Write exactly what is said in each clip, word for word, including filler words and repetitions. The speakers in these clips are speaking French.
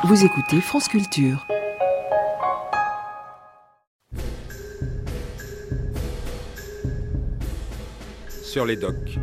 Vous écoutez France Culture. Sur les docks.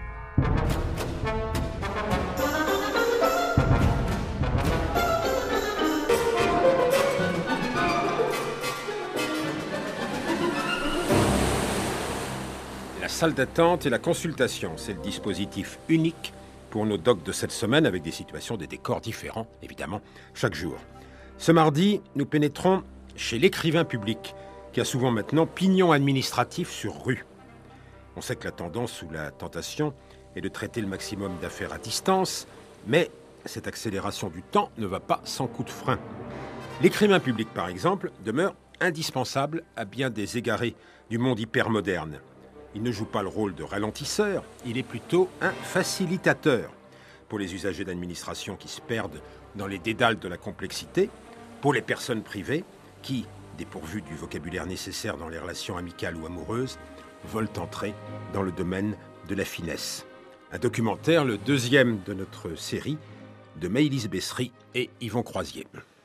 La salle d'attente et la consultation, c'est le dispositif unique pour nos docks de cette semaine, avec des situations, des décors différents, évidemment, chaque jour. Ce mardi, nous pénétrons chez l'écrivain public, qui a souvent maintenant pignon administratif sur rue. On sait que la tendance ou la tentation est de traiter le maximum d'affaires à distance, mais cette accélération du temps ne va pas sans coup de frein. L'écrivain public, par exemple, demeure indispensable à bien des égarés du monde hypermoderne. Il ne joue pas le rôle de ralentisseur, il est plutôt un facilitateur. Pour les usagers d'administration qui se perdent dans les dédales de la complexité, pour les personnes privées qui, dépourvues du vocabulaire nécessaire dans les relations amicales ou amoureuses, veulent entrer dans le domaine de la finesse. Un documentaire, le deuxième de notre série, de Maëlys Bessery et Yvon Croisier.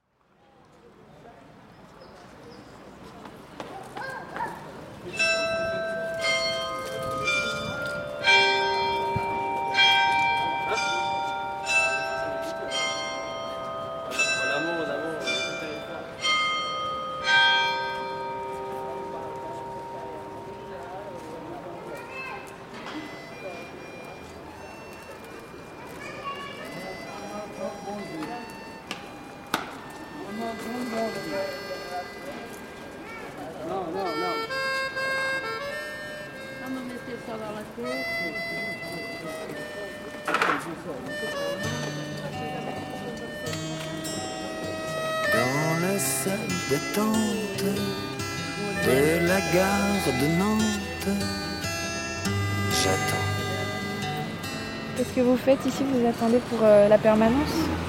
Dans la salle d'attente de la gare de Nantes, j'attends. Qu'est-ce que vous faites ici? Vous attendez pour euh, la permanence?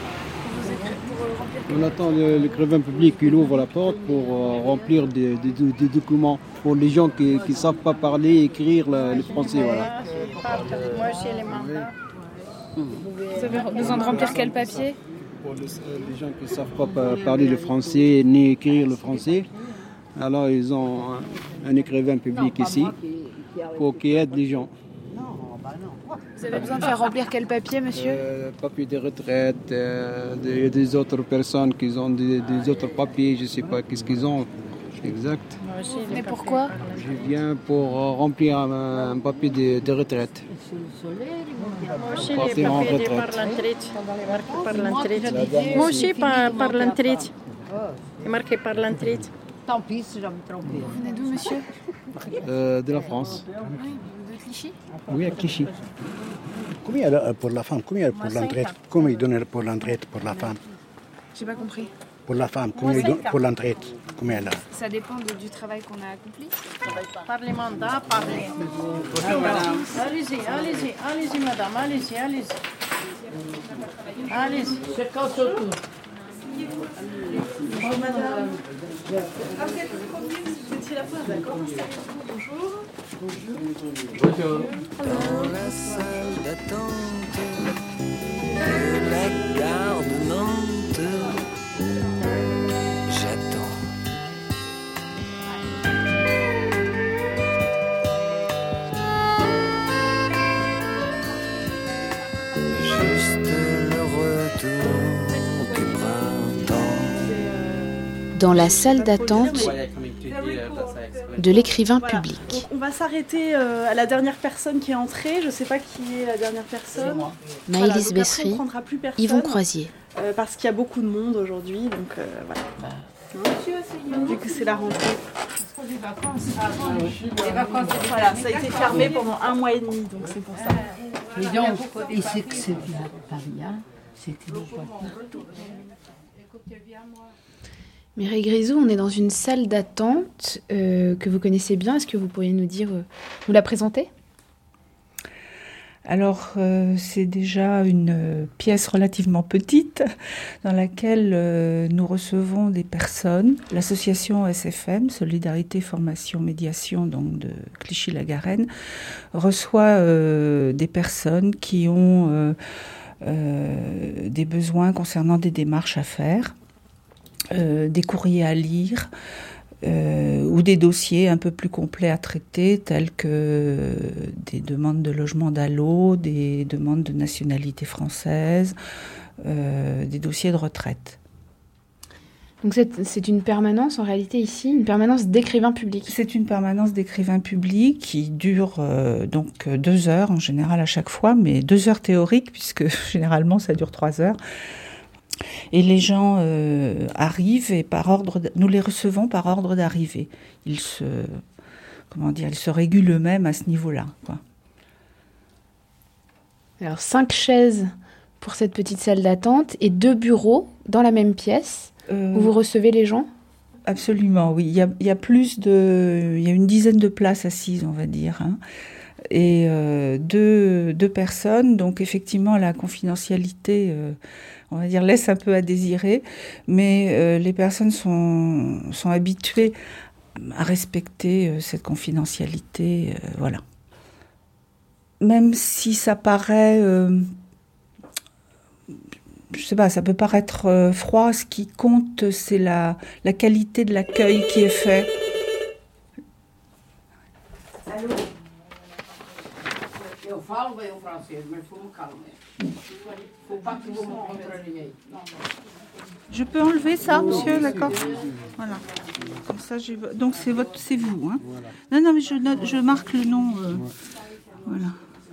On attend le- l'écrivain public qui ouvre la porte pour euh, remplir des, des- des documents pour les gens qui ne savent pas parler et écrire le, le français. Voilà. Moi, j'ai les mandats. Vous avez besoin de remplir quel papier? Pour les, les gens qui ne savent pas pa- parler le français ni écrire le français, alors ils ont un, un écrivain public ici pour qu'il aide les gens. Vous avez besoin de faire remplir quel papier, monsieur? Euh, papier de retraite, euh, des, des autres personnes qui ont des, des autres papiers, je ne sais pas qu'est-ce qu'ils ont exact. Mais pourquoi? Je viens pour euh, remplir un, un papier de, de retraite. Moi aussi, les Partir en papiers de retraite. par l'entrée. Marqué par l'entrée. Moi aussi, par, par l'entrée. C'est marqué par l'entrée. Tant pis si je me trompe. Vous venez d'où, monsieur? Euh, de la France. De Clichy? Oui, à Clichy. Combien euh, pour la femme? Combien pour l'entrée? Combien ils donnent pour l'entrée pour la femme? J'ai pas compris. Pour la femme, combien ils donnent pour l'entrée? Combien là? Ça dépend de- du travail qu'on a accompli. Par les mandats, par les... Allez-y, allez-y, allez-y, madame, allez-y, allez-y. Allez-y. C'est quand surtout. Dans la salle d'attente de la gare de Nantes, j'attends. Juste le retour du printemps. Dans la salle d'attente de l'écrivain public. Donc on va s'arrêter euh, à la dernière personne qui est entrée. Je ne sais pas qui est la dernière personne. Voilà, Maëlys donc Bessery, après, on prendra plus personne, Yvon Croisier. euh, parce qu'il y a beaucoup de monde aujourd'hui. Donc euh, voilà. Hein, vu que c'est la rentrée. Les vacances, Voilà, ça a été fermé pendant un mois et demi. Donc c'est pour ça. mais donc, et c'est que c'est bien, pas bien, c'est que nous voyons. Mireille Grisou, on est dans une salle d'attente euh, que vous connaissez bien. Est-ce que vous pourriez nous dire, euh, nous la présenter? Alors, euh, c'est déjà une euh, pièce relativement petite dans laquelle euh, nous recevons des personnes. L'association S F M, Solidarité, Formation, Médiation, donc de Clichy-la-Garenne, reçoit euh, des personnes qui ont euh, euh, des besoins concernant des démarches à faire, euh, des courriers à lire, euh, ou des dossiers un peu plus complets à traiter, tels que des demandes de logement d'A L O, des demandes de nationalité française, euh, des dossiers de retraite. Donc c'est, c'est une permanence en réalité ici, une permanence d'écrivain public. C'est une permanence d'écrivain public qui dure euh, donc deux heures en général à chaque fois, mais deux heures théoriques puisque généralement ça dure trois heures. Et les gens euh, arrivent et par ordre, de, nous les recevons par ordre d'arrivée. Ils se, comment dire, ils se régulent eux-mêmes à ce niveau-là, quoi. Alors cinq chaises pour cette petite salle d'attente et deux bureaux dans la même pièce. Euh, où vous recevez les gens ? Absolument, oui. Il y a, il y a plus de... Il y a une dizaine de places assises, on va dire. Hein. Et euh, deux, deux personnes. Donc, effectivement, la confidentialité, euh, on va dire, laisse un peu à désirer. Mais euh, les personnes sont, sont habituées à respecter euh, cette confidentialité. Euh, voilà. Même si ça paraît... Euh, je sais pas, ça peut paraître euh, froid, ce qui compte, c'est la, la qualité de l'accueil qui est fait. Allô? Eu falo bem o francês, mas vamos calmer. Faut pas que vous me contrôliez. Je peux enlever ça, monsieur, d'accord? Voilà. Comme ça, j'ai... Donc c'est votre, c'est vous, hein? Voilà. Non, non, mais je, note, je marque le nom. Euh... Voilà.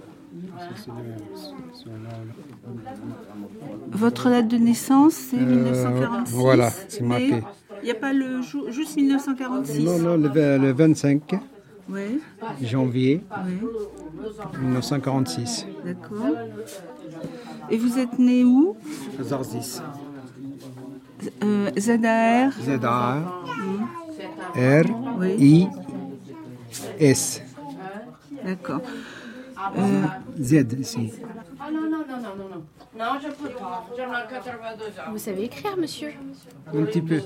Votre date de naissance, c'est euh, mille neuf cent quarante-six. Voilà, c'est marqué. Il n'y a pas le jour, juste mille neuf cent quarante-six. Non, non, le, le vingt-cinq oui. janvier oui. mille neuf cent quarante-six. D'accord. Et vous êtes né où? À Zarzis. Euh, Z A R. Z A R. Oui. R. Oui. I. S. D'accord. Euh, Z ici. Ah non, non, non, non, non. Non, je peux pas. J'en ai quatre-vingt-deux ans. Vous savez écrire, monsieur? Un petit peu.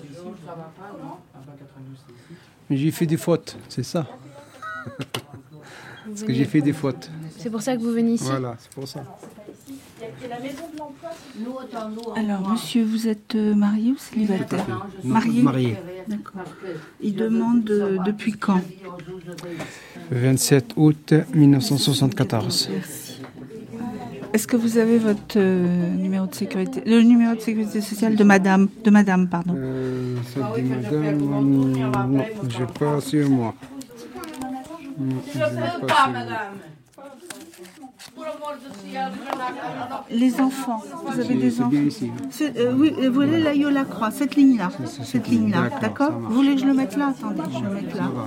Mais j'ai fait des fautes, c'est ça. Parce que j'ai fait des fautes. C'est pour ça que vous venez ici? Voilà, c'est pour ça. Alors, monsieur, vous êtes marié ou célibataire? Marié. Marié. D'accord. Il demande euh, depuis quand? vingt-sept août mille neuf cent soixante-quatorze. Merci. Est-ce que vous avez votre euh, numéro de sécurité, le numéro de sécurité sociale de madame, de madame, pardon? Euh, celle de madame, non, je n'ai pas sur moi. Non, je n'ai pas sur moi. Les enfants, vous avez des enfants? Ici. Euh, oui, vous voulez l'Aïe Croix, cette ligne-là, c'est, c'est cette ligne-là, d'accord, d'accord. Vous voulez que je le mette là? Attendez, je vais le mettre là.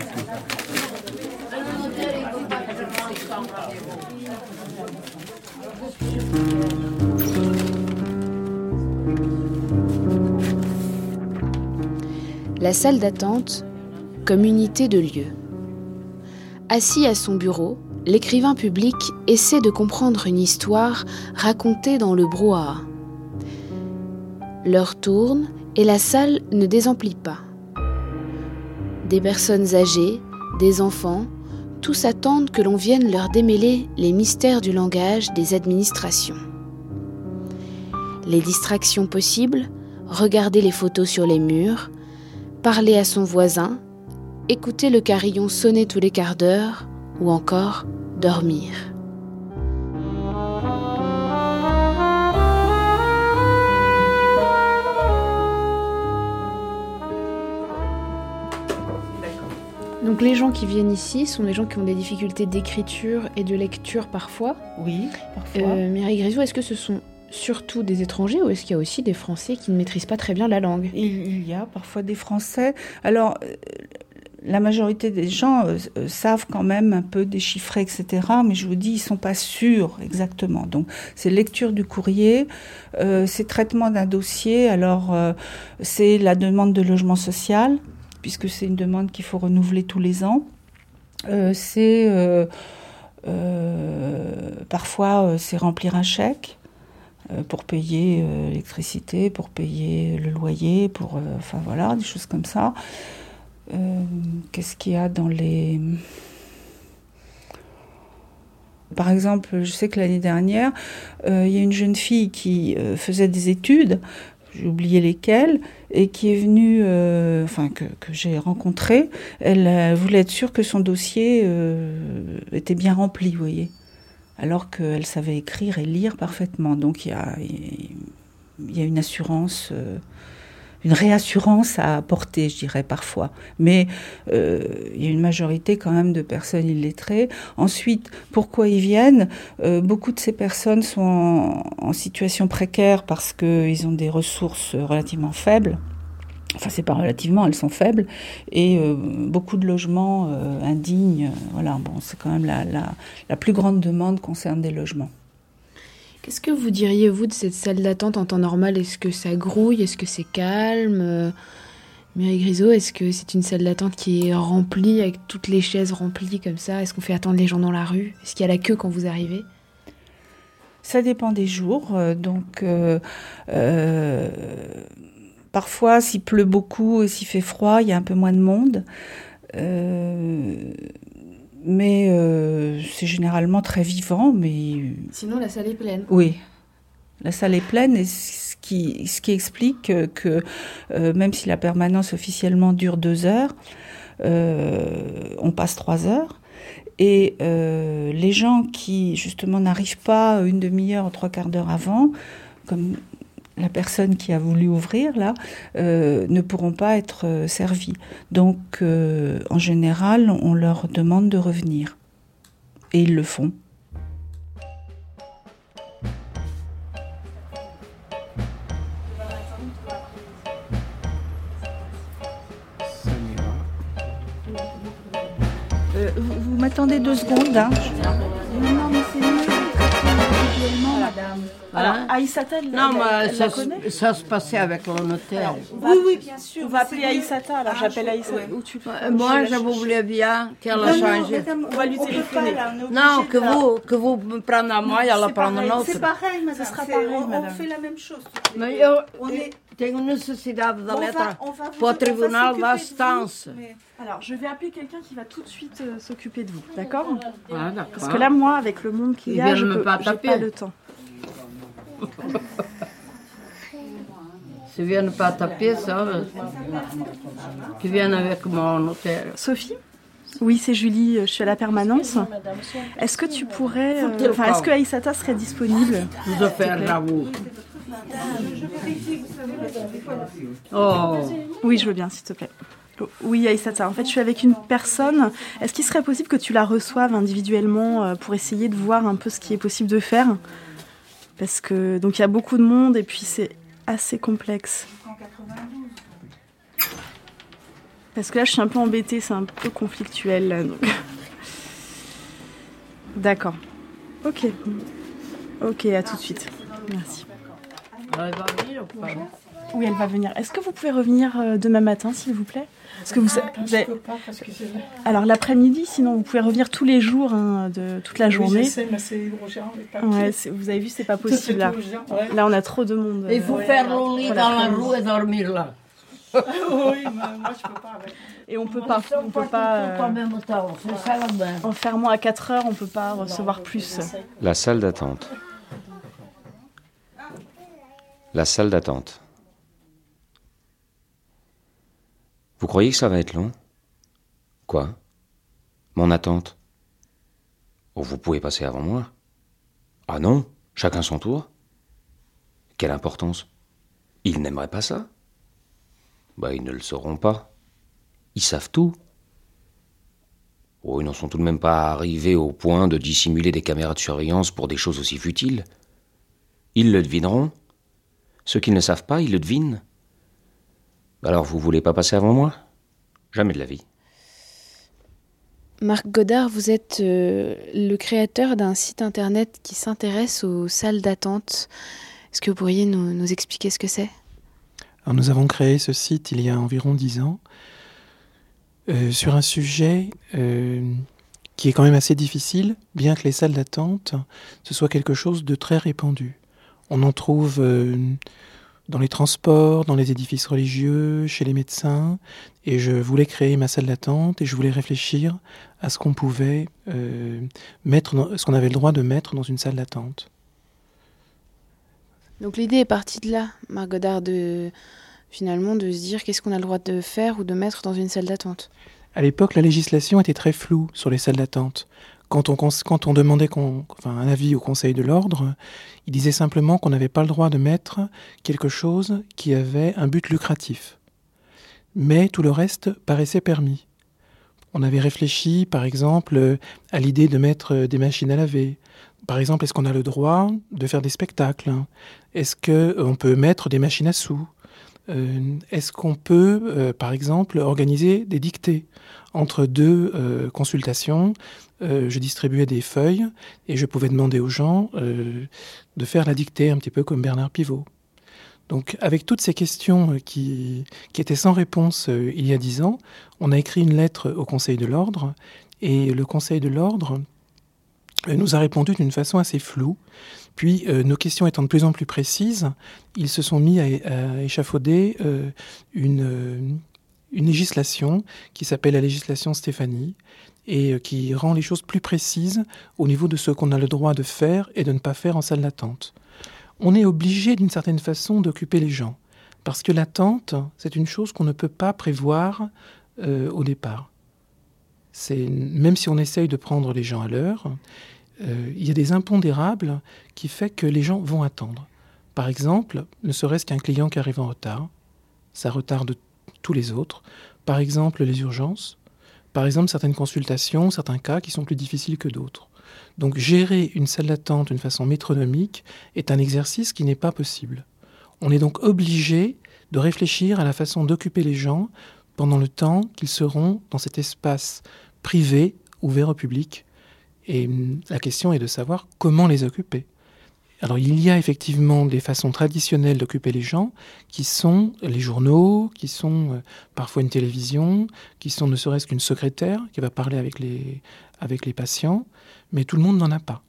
La salle d'attente comme unité de lieu. Assis à son bureau, l'écrivain public essaie de comprendre une histoire racontée dans le brouhaha. L'heure tourne et la salle ne désemplit pas. Des personnes âgées, des enfants, tous attendent que l'on vienne leur démêler les mystères du langage des administrations. Les distractions possibles, regarder les photos sur les murs, parler à son voisin, écouter le carillon sonner tous les quarts d'heure, ou encore dormir. Donc les gens qui viennent ici sont des gens qui ont des difficultés d'écriture et de lecture parfois. Oui, parfois. Euh, Mireille Grisou, est-ce que ce sont surtout des étrangers ou est-ce qu'il y a aussi des Français qui ne maîtrisent pas très bien la langue? il, il y a parfois des Français. Alors, euh, la majorité des gens euh, euh, savent quand même un peu déchiffrer, et cetera. Mais je vous dis, ils ne sont pas sûrs exactement. Donc, c'est lecture du courrier, euh, c'est traitement d'un dossier. Alors, euh, c'est la demande de logement social, puisque c'est une demande qu'il faut renouveler tous les ans. Euh, c'est euh, euh, parfois euh, c'est remplir un chèque euh, pour payer euh, l'électricité, pour payer le loyer, pour euh, enfin voilà, des choses comme ça. Euh, qu'est-ce qu'il y a dans les Par exemple, je sais que l'année dernière, euh, il y a une jeune fille qui euh, faisait des études, j'ai oublié lesquelles, et qui est venue, euh, enfin que, que j'ai rencontrée. Elle euh, voulait être sûre que son dossier euh, était bien rempli, vous voyez, alors qu'elle savait écrire et lire parfaitement. Donc il y a, il y a une assurance, euh, une réassurance à apporter, je dirais parfois. Mais euh, il y a une majorité quand même de personnes illettrées. Ensuite, pourquoi ils viennent ? euh, Beaucoup de ces personnes sont en, en situation précaire parce qu'ils ont des ressources relativement faibles. Enfin, c'est pas relativement, elles sont faibles. Et euh, beaucoup de logements euh, indignes. Euh, voilà, bon, c'est quand même la, la, la plus grande demande concerne des logements. Qu'est-ce que vous diriez, vous, de cette salle d'attente en temps normal ? Est-ce que ça grouille ? Est-ce que c'est calme ? euh, Mireille Grisot, est-ce que c'est une salle d'attente qui est remplie, avec toutes les chaises remplies comme ça ? Est-ce qu'on fait attendre les gens dans la rue ? Est-ce qu'il y a la queue quand vous arrivez ? Ça dépend des jours. Euh, donc, euh, euh, parfois, s'il pleut beaucoup et s'il fait froid, il y a un peu moins de monde. Euh, Mais euh, c'est généralement très vivant. Mais... Sinon, la salle est pleine. Oui, la salle est pleine, et ce qui, ce qui explique que, que euh, même si la permanence officiellement dure deux heures, euh, on passe trois heures. Et euh, les gens qui, justement, n'arrivent pas une demi-heure ou trois quarts d'heure avant, comme la personne qui a voulu ouvrir, là, euh, ne pourront pas être euh, servis. Donc, euh, en général, on leur demande de revenir. Et ils le font. Euh, vous vous m'attendez deux secondes, hein. Non, mais c'est mieux individuellement, madame. Alors, Hein? Aïssata, elle, Non, elle, mais elle ça, la connaît ça se passait avec le notaire. Oui, oui, bien sûr. On va appeler Aïssata, alors j'appelle Aïssata. Où tu Euh, Moi, je voulais bien qu'elle a changé. On va lui téléphoner. Non, que vous, que vous me preniez à moi et elle la prenne à l'autre. C'est pareil, madame. Ce sera pareil, madame. On fait la même chose. Mais eu On est... tenho necessidade da On va- letra on va vous- para o on va tribunal s'occuper da de vous, Estância. mais- Alors, je vais appeler quelqu'un qui va tout de suite euh, s'occuper de vous, d'accord ? Ah, d'accord. Parce que là, moi, avec le monde qu'il y Ils a, viennent je me peux, pas j'ai taper. pas le temps. Se viennent pas taper, ça, qui viennent avec mon notaire. Sophie ? Oui, c'est Julie, je suis à la permanence. Est-ce que tu pourrais... euh, Faut-il Enfin, pas est-ce que Aïssata serait disponible ? Vous offrir à vous. Oh, Oui, je veux bien, s'il te plaît. Oui, Aïssata, en fait, je suis avec une personne. Est-ce qu'il serait possible que tu la reçoives individuellement euh, pour essayer de voir un peu ce qui est possible de faire ? Parce que, donc, il y a beaucoup de monde et puis c'est assez complexe. Parce que là, je suis un peu embêtée, c'est un peu conflictuel, là, donc... D'accord. Ok. Ok, à tout de suite. Merci. elle va venir ou pas? Oui, elle va venir. Est-ce que vous pouvez revenir euh, demain matin, s'il vous plaît ? Parce que vous, vous avez... Alors, l'après-midi, sinon, vous pouvez revenir tous les jours, hein, de toute la journée. Oui, je sais, mais c'est urgent. Les papiers. Ouais, c'est- vous avez vu, c'est pas possible, là. urgent, ouais. Là, on a trop de monde. Il faut Ouais. faire le lit Pour dans la l'après-midi. rue et dormir là. Oui, mais moi, je peux pas avec. Et on peut pas, on peut pas... euh, En même temps, c'est ça la bain. Enfermement à quatre heures, on peut pas recevoir plus. La salle d'attente. La salle d'attente. Vous croyez que ça va être long ? Quoi ? Mon attente ? Oh, vous pouvez passer avant moi. Ah non ? Chacun son tour ? Quelle importance ? Ils n'aimeraient pas ça ? Bah, ils ne le sauront pas. Ils savent tout. Oh, ils n'en sont tout de même pas arrivés au point de dissimuler des caméras de surveillance pour des choses aussi futiles. Ils le devineront. Ceux qui ne savent pas, ils le devinent. Alors, vous voulez pas passer avant moi ? Jamais de la vie. Marc Godard, vous êtes euh, le créateur d'un site internet qui s'intéresse aux salles d'attente. Est-ce que vous pourriez nous, nous expliquer ce que c'est ? Alors, nous avons créé ce site il y a environ dix ans euh, sur un sujet euh, qui est quand même assez difficile, bien que les salles d'attente, ce soit quelque chose de très répandu. On en trouve euh, dans les transports, dans les édifices religieux, chez les médecins. Et je voulais créer ma salle d'attente et je voulais réfléchir à ce qu'on pouvait euh, mettre, dans, ce qu'on avait le droit de mettre dans une salle d'attente. Donc l'idée est partie de là, Marc Godard, de, finalement de se dire qu'est-ce qu'on a le droit de faire ou de mettre dans une salle d'attente. À l'époque, la législation était très floue sur les salles d'attente. Quand on, quand on demandait qu'on, enfin, un avis au Conseil de l'Ordre, il disait simplement qu'on n'avait pas le droit de mettre quelque chose qui avait un but lucratif. Mais tout le reste paraissait permis. On avait réfléchi, par exemple, à l'idée de mettre des machines à laver. Par exemple, est-ce qu'on a le droit de faire des spectacles ? Est-ce qu'on peut mettre des machines à sous ? Euh, est-ce qu'on peut, euh, par exemple, organiser des dictées ? Entre deux euh, consultations, euh, je distribuais des feuilles et je pouvais demander aux gens euh, de faire la dictée, un petit peu comme Bernard Pivot. Donc, avec toutes ces questions qui, qui étaient sans réponse euh, il y a dix ans, on a écrit une lettre au Conseil de l'Ordre et le Conseil de l'Ordre euh, nous a répondu d'une façon assez floue. Puis, euh, nos questions étant de plus en plus précises, ils se sont mis à, à échafauder euh, une, euh, une législation qui s'appelle la législation Stéphanie et euh, qui rend les choses plus précises au niveau de ce qu'on a le droit de faire et de ne pas faire en salle d'attente. On est obligé d'une certaine façon d'occuper les gens parce que l'attente, c'est une chose qu'on ne peut pas prévoir euh, au départ. C'est, même si on essaye de prendre les gens à l'heure, Euh, il y a des impondérables qui font que les gens vont attendre. Par exemple, ne serait-ce qu'un client qui arrive en retard, ça retarde tous les autres. Par exemple, les urgences. Par exemple, certaines consultations, certains cas qui sont plus difficiles que d'autres. Donc, gérer une salle d'attente d'une façon métronomique est un exercice qui n'est pas possible. On est donc obligé de réfléchir à la façon d'occuper les gens pendant le temps qu'ils seront dans cet espace privé, ouvert au public. Et la question est de savoir comment les occuper. Alors il y a effectivement des façons traditionnelles d'occuper les gens, qui sont les journaux, qui sont euh, parfois une télévision, qui sont ne serait-ce qu'une secrétaire qui va parler avec les, avec les patients, mais tout le monde n'en a pas.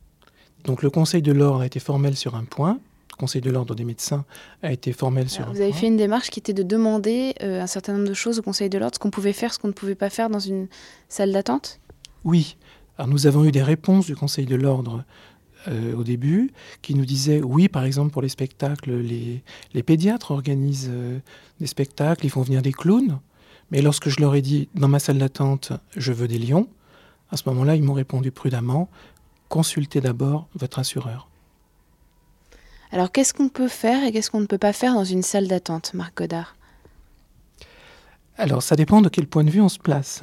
Donc le Conseil de l'Ordre a été formel sur un point, le Conseil de l'Ordre des médecins a été formel sur Alors, un vous point. avez fait une démarche qui était de demander euh, un certain nombre de choses au Conseil de l'Ordre, ce qu'on pouvait faire, ce qu'on ne pouvait pas faire dans une salle d'attente ? Oui. Alors nous avons eu des réponses du Conseil de l'Ordre euh, au début qui nous disaient oui, par exemple pour les spectacles, les, les pédiatres organisent euh, des spectacles, ils font venir des clowns. Mais lorsque je leur ai dit dans ma salle d'attente, je veux des lions, à ce moment-là, ils m'ont répondu prudemment, consultez d'abord votre assureur. Alors qu'est-ce qu'on peut faire et qu'est-ce qu'on ne peut pas faire dans une salle d'attente, Marc Godard ? Alors ça dépend de quel point de vue on se place.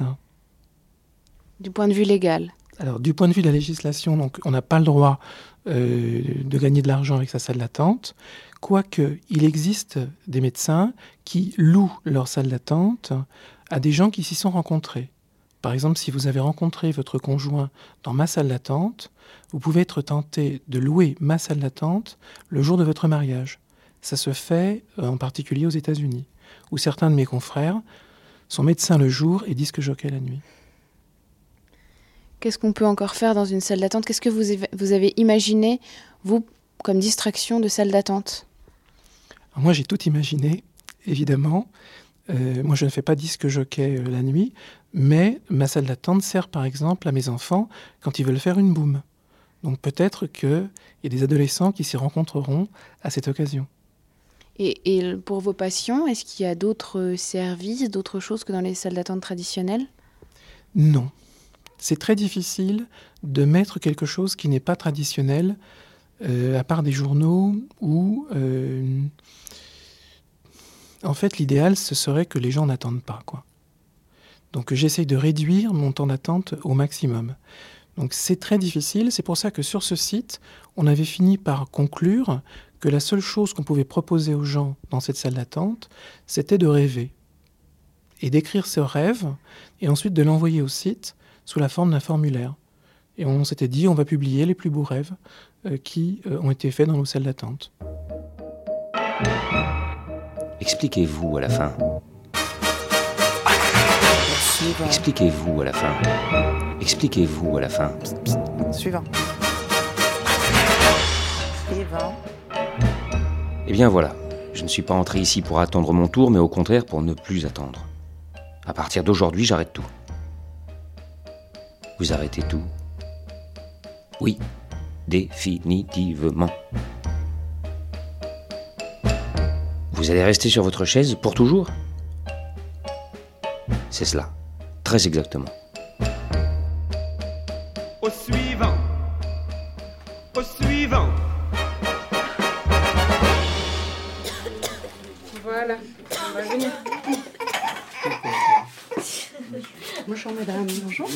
Du point de vue légal ? Alors, du point de vue de la législation, donc, on n'a pas le droit euh, de gagner de l'argent avec sa salle d'attente, quoique il existe des médecins qui louent leur salle d'attente à des gens qui s'y sont rencontrés. Par exemple, si vous avez rencontré votre conjoint dans ma salle d'attente, vous pouvez être tenté de louer ma salle d'attente le jour de votre mariage. Ça se fait euh, en particulier aux États-Unis, où certains de mes confrères sont médecins le jour et disque jockey la nuit. Qu'est-ce qu'on peut encore faire dans une salle d'attente ? Qu'est-ce que vous avez, vous avez imaginé, vous, comme distraction de salle d'attente ? Alors moi, j'ai tout imaginé, évidemment. Euh, moi, je ne fais pas disque jockey euh, la nuit, mais ma salle d'attente sert, par exemple, à mes enfants quand ils veulent faire une boum. Donc peut-être qu'il y a des adolescents qui s'y rencontreront à cette occasion. Et, et pour vos patients, est-ce qu'il y a d'autres services, d'autres choses que dans les salles d'attente traditionnelles ? Non. C'est très difficile de mettre quelque chose qui n'est pas traditionnel, euh, à part des journaux où, euh, en fait, l'idéal, ce serait que les gens n'attendent pas, quoi. Donc, j'essaye de réduire mon temps d'attente au maximum. Donc, c'est très difficile. C'est pour ça que sur ce site, on avait fini par conclure que la seule chose qu'on pouvait proposer aux gens dans cette salle d'attente, c'était de rêver. Et d'écrire ce rêve, et ensuite de l'envoyer au site sous la forme d'un formulaire. Et on s'était dit, on va publier les plus beaux rêves euh, qui euh, ont été faits dans nos salles d'attente. Expliquez-vous à la fin. Expliquez-vous à la fin. Expliquez-vous à la fin. Suivant. Suivant. Eh bien voilà, Je ne suis pas entré ici pour attendre mon tour, mais au contraire pour ne plus attendre. À partir d'aujourd'hui, j'arrête tout. Vous arrêtez tout? Oui, définitivement. Vous allez rester sur votre chaise pour toujours? C'est cela, très exactement. Au suivant. Au suivant. Voilà, on va venir. Bonjour madame. Bonjour.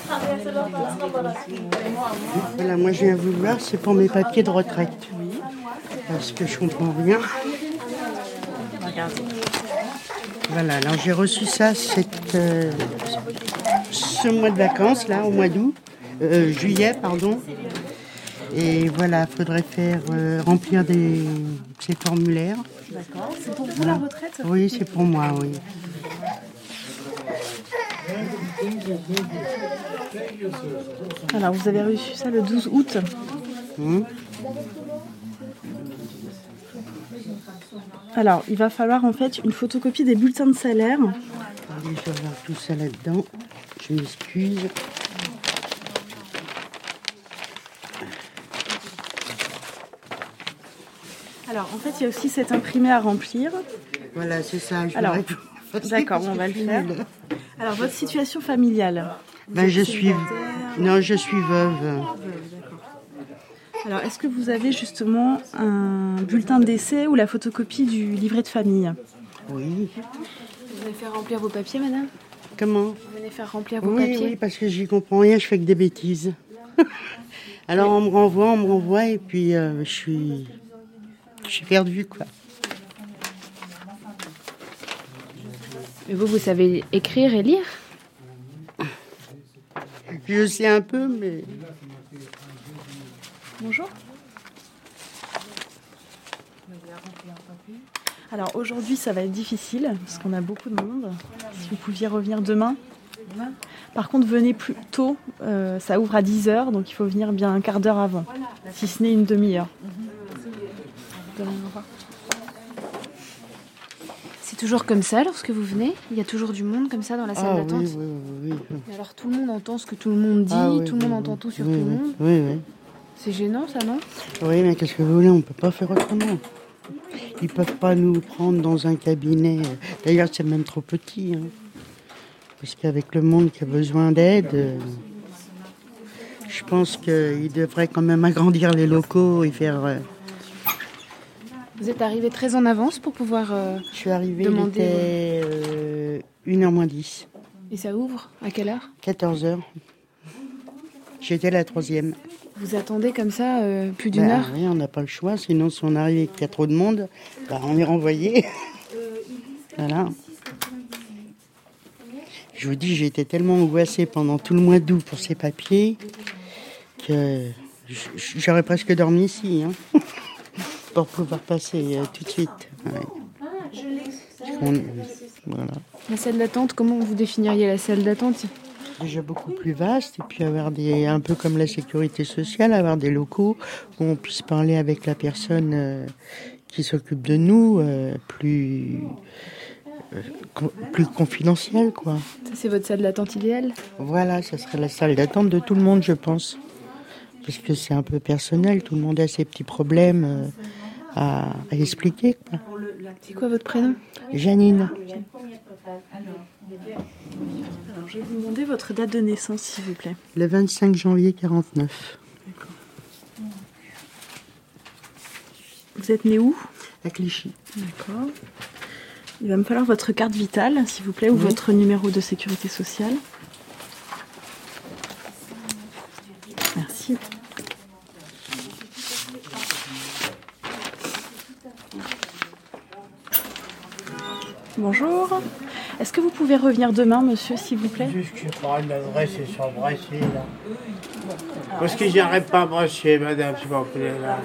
Voilà, moi je viens vous voir, c'est pour mes papiers de retraite. Oui. Parce que je comprends rien. Regardez. Voilà, alors j'ai reçu ça cette, euh, ce mois de vacances, là, au mois d'août, euh, juillet, pardon. Et voilà, il faudrait faire euh, remplir des, ces formulaires. D'accord. C'est pour vous Voilà. la retraite? Oui, c'est pour moi, oui. Alors, vous avez reçu ça le douze août. Mmh. Alors, il va falloir en fait une photocopie des bulletins de salaire. Allez, je vais voir tout ça là-dedans. Je m'excuse. Alors, en fait, il y a aussi cet imprimé à remplir. Voilà, c'est ça. Je Alors, voudrais- d'accord, on va le faire. Alors, votre situation familiale? Ben, je suis... Non, je suis veuve. Alors, est-ce que vous avez justement un bulletin de décès ou la photocopie du livret de famille? Oui. Vous venez faire remplir vos papiers, madame? Comment? Vous venez faire remplir vos Oui, papiers? oui, parce que j'y comprends rien, je fais que des bêtises. Alors on me renvoie, on me renvoie, et puis euh, je suis... Je suis perdue, quoi. Et vous, vous savez écrire et lire? Je sais un peu, mais... Bonjour. Alors aujourd'hui, ça va être difficile parce qu'on a beaucoup de monde. Si vous pouviez revenir demain. Par contre, venez plus tôt. Euh, ça ouvre à dix heures, donc il faut venir bien un quart d'heure avant, si ce n'est une demi-heure. Demain, au revoir. C'est toujours comme ça lorsque vous venez? Il y a toujours du monde comme ça dans la salle Ah, d'attente? oui, oui, oui, oui. Et alors tout le monde entend ce que tout le monde dit, Ah, oui, tout le oui, monde oui. entend tout sur Oui, tout le oui. monde. Oui, oui. C'est gênant ça, non? Oui, mais qu'est-ce que vous voulez, on ne peut pas faire autrement. Ils ne peuvent pas nous prendre dans un cabinet. D'ailleurs, c'est même trop petit. Hein. Parce qu'avec le monde qui a besoin d'aide, euh, je pense qu'ils devraient quand même agrandir les locaux et faire... euh, Vous êtes arrivé très en avance pour pouvoir euh, Je suis arrivée, demander... il était euh, une heure moins dix. Et ça ouvre à quelle heure? quatorze heures. J'étais la troisième. Vous attendez comme ça euh, plus d'une Bah, heure? oui, on n'a pas le choix, sinon si on arrive et qu'il y a trop de monde, bah, on est renvoyé. Voilà. Je vous dis, j'ai été tellement angoissée pendant tout le mois d'août pour ces papiers que j'aurais presque dormi ici, hein, pour pouvoir passer euh, tout de suite. Ouais. On- voilà. La salle d'attente, comment vous définiriez la salle d'attente? Déjà beaucoup plus vaste, et puis avoir des, un peu comme la sécurité sociale, avoir des locaux où on puisse parler avec la personne euh, qui s'occupe de nous, euh, plus, euh, con- plus confidentielle, quoi. Ça, c'est votre salle d'attente idéale? Voilà, ça serait la salle d'attente de tout le monde, je pense. Parce que c'est un peu personnel, tout le monde a ses petits problèmes euh, à, à expliquer, quoi. C'est quoi votre prénom? Janine. Alors, je vais vous demander votre date de naissance, s'il vous plaît. Le vingt-cinq janvier quarante-neuf. Vous êtes né où? À Clichy. D'accord. Il va me falloir votre carte vitale, s'il vous plaît, ou Oui. votre numéro de sécurité sociale. Merci. Bonjour. Est-ce que vous pouvez revenir demain, monsieur, s'il vous plaît? Juste que par une adresse et sur Bressier, là. Parce que j'arrive pas à Bressier, madame, s'il vous plaît, là.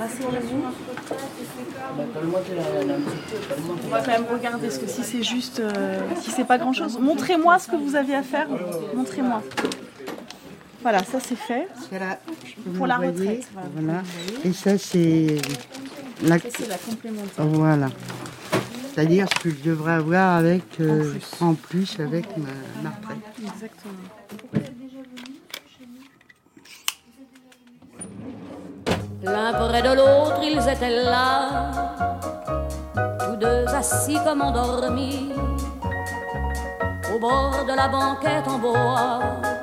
On va quand même regarder, parce que si c'est juste, euh, si c'est pas grand-chose, montrez-moi ce que vous avez à faire. Montrez-moi. Voilà, ça c'est fait. Pour la m'envoyer, retraite. Voilà. Voilà. Et ça, c'est... La... Ça, c'est la complémentaire. Voilà. C'est-à-dire ce que je devrais avoir avec, euh, en, plus. en plus avec ma, ma retraite. Exactement. L'un près de l'autre, ils étaient là, tous deux assis comme endormis, au bord de la banquette en bois,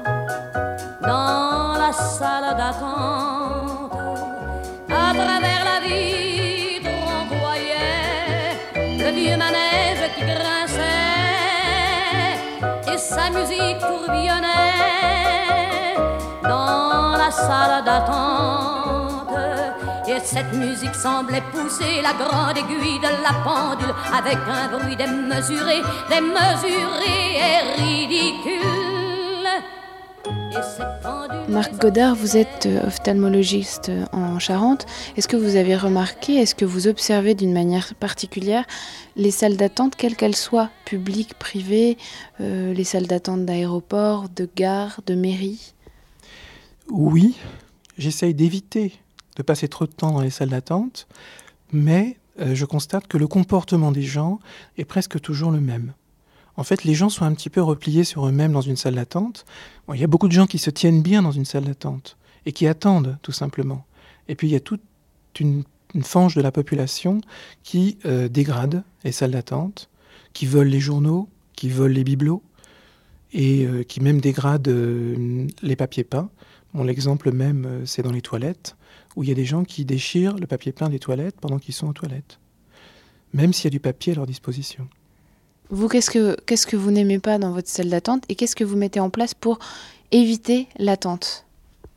dans la salle d'attente. À travers la vitre, on voyait le vieux manège qui grinçait et sa musique tourbillonnait dans la salle d'attente. Et cette musique semblait pousser la grande aiguille de la pendule avec un bruit démesuré, démesuré et ridicule. Et cette pendule... Marc Godard, vous êtes ophtalmologiste en Charente. Est-ce que vous avez remarqué, est-ce que vous observez d'une manière particulière les salles d'attente, quelles qu'elles soient, publiques, privées, euh, les salles d'attente d'aéroports, de gares, de mairies ? Oui, j'essaye d'éviter de passer trop de temps dans les salles d'attente, mais euh, je constate que le comportement des gens est presque toujours le même. En fait, les gens sont un petit peu repliés sur eux-mêmes dans une salle d'attente. Bon, il y a beaucoup de gens qui se tiennent bien dans une salle d'attente et qui attendent, tout simplement. Et puis, il y a toute une, une fange de la population qui euh, dégrade les salles d'attente, qui vole les journaux, qui vole les bibelots et euh, qui même dégrade euh, les papiers peints. Bon, l'exemple même, euh, c'est dans les toilettes, où il y a des gens qui déchirent le papier peint des toilettes pendant qu'ils sont aux toilettes, même s'il y a du papier à leur disposition. Vous, qu'est-ce que, qu'est-ce que vous n'aimez pas dans votre salle d'attente et qu'est-ce que vous mettez en place pour éviter l'attente ?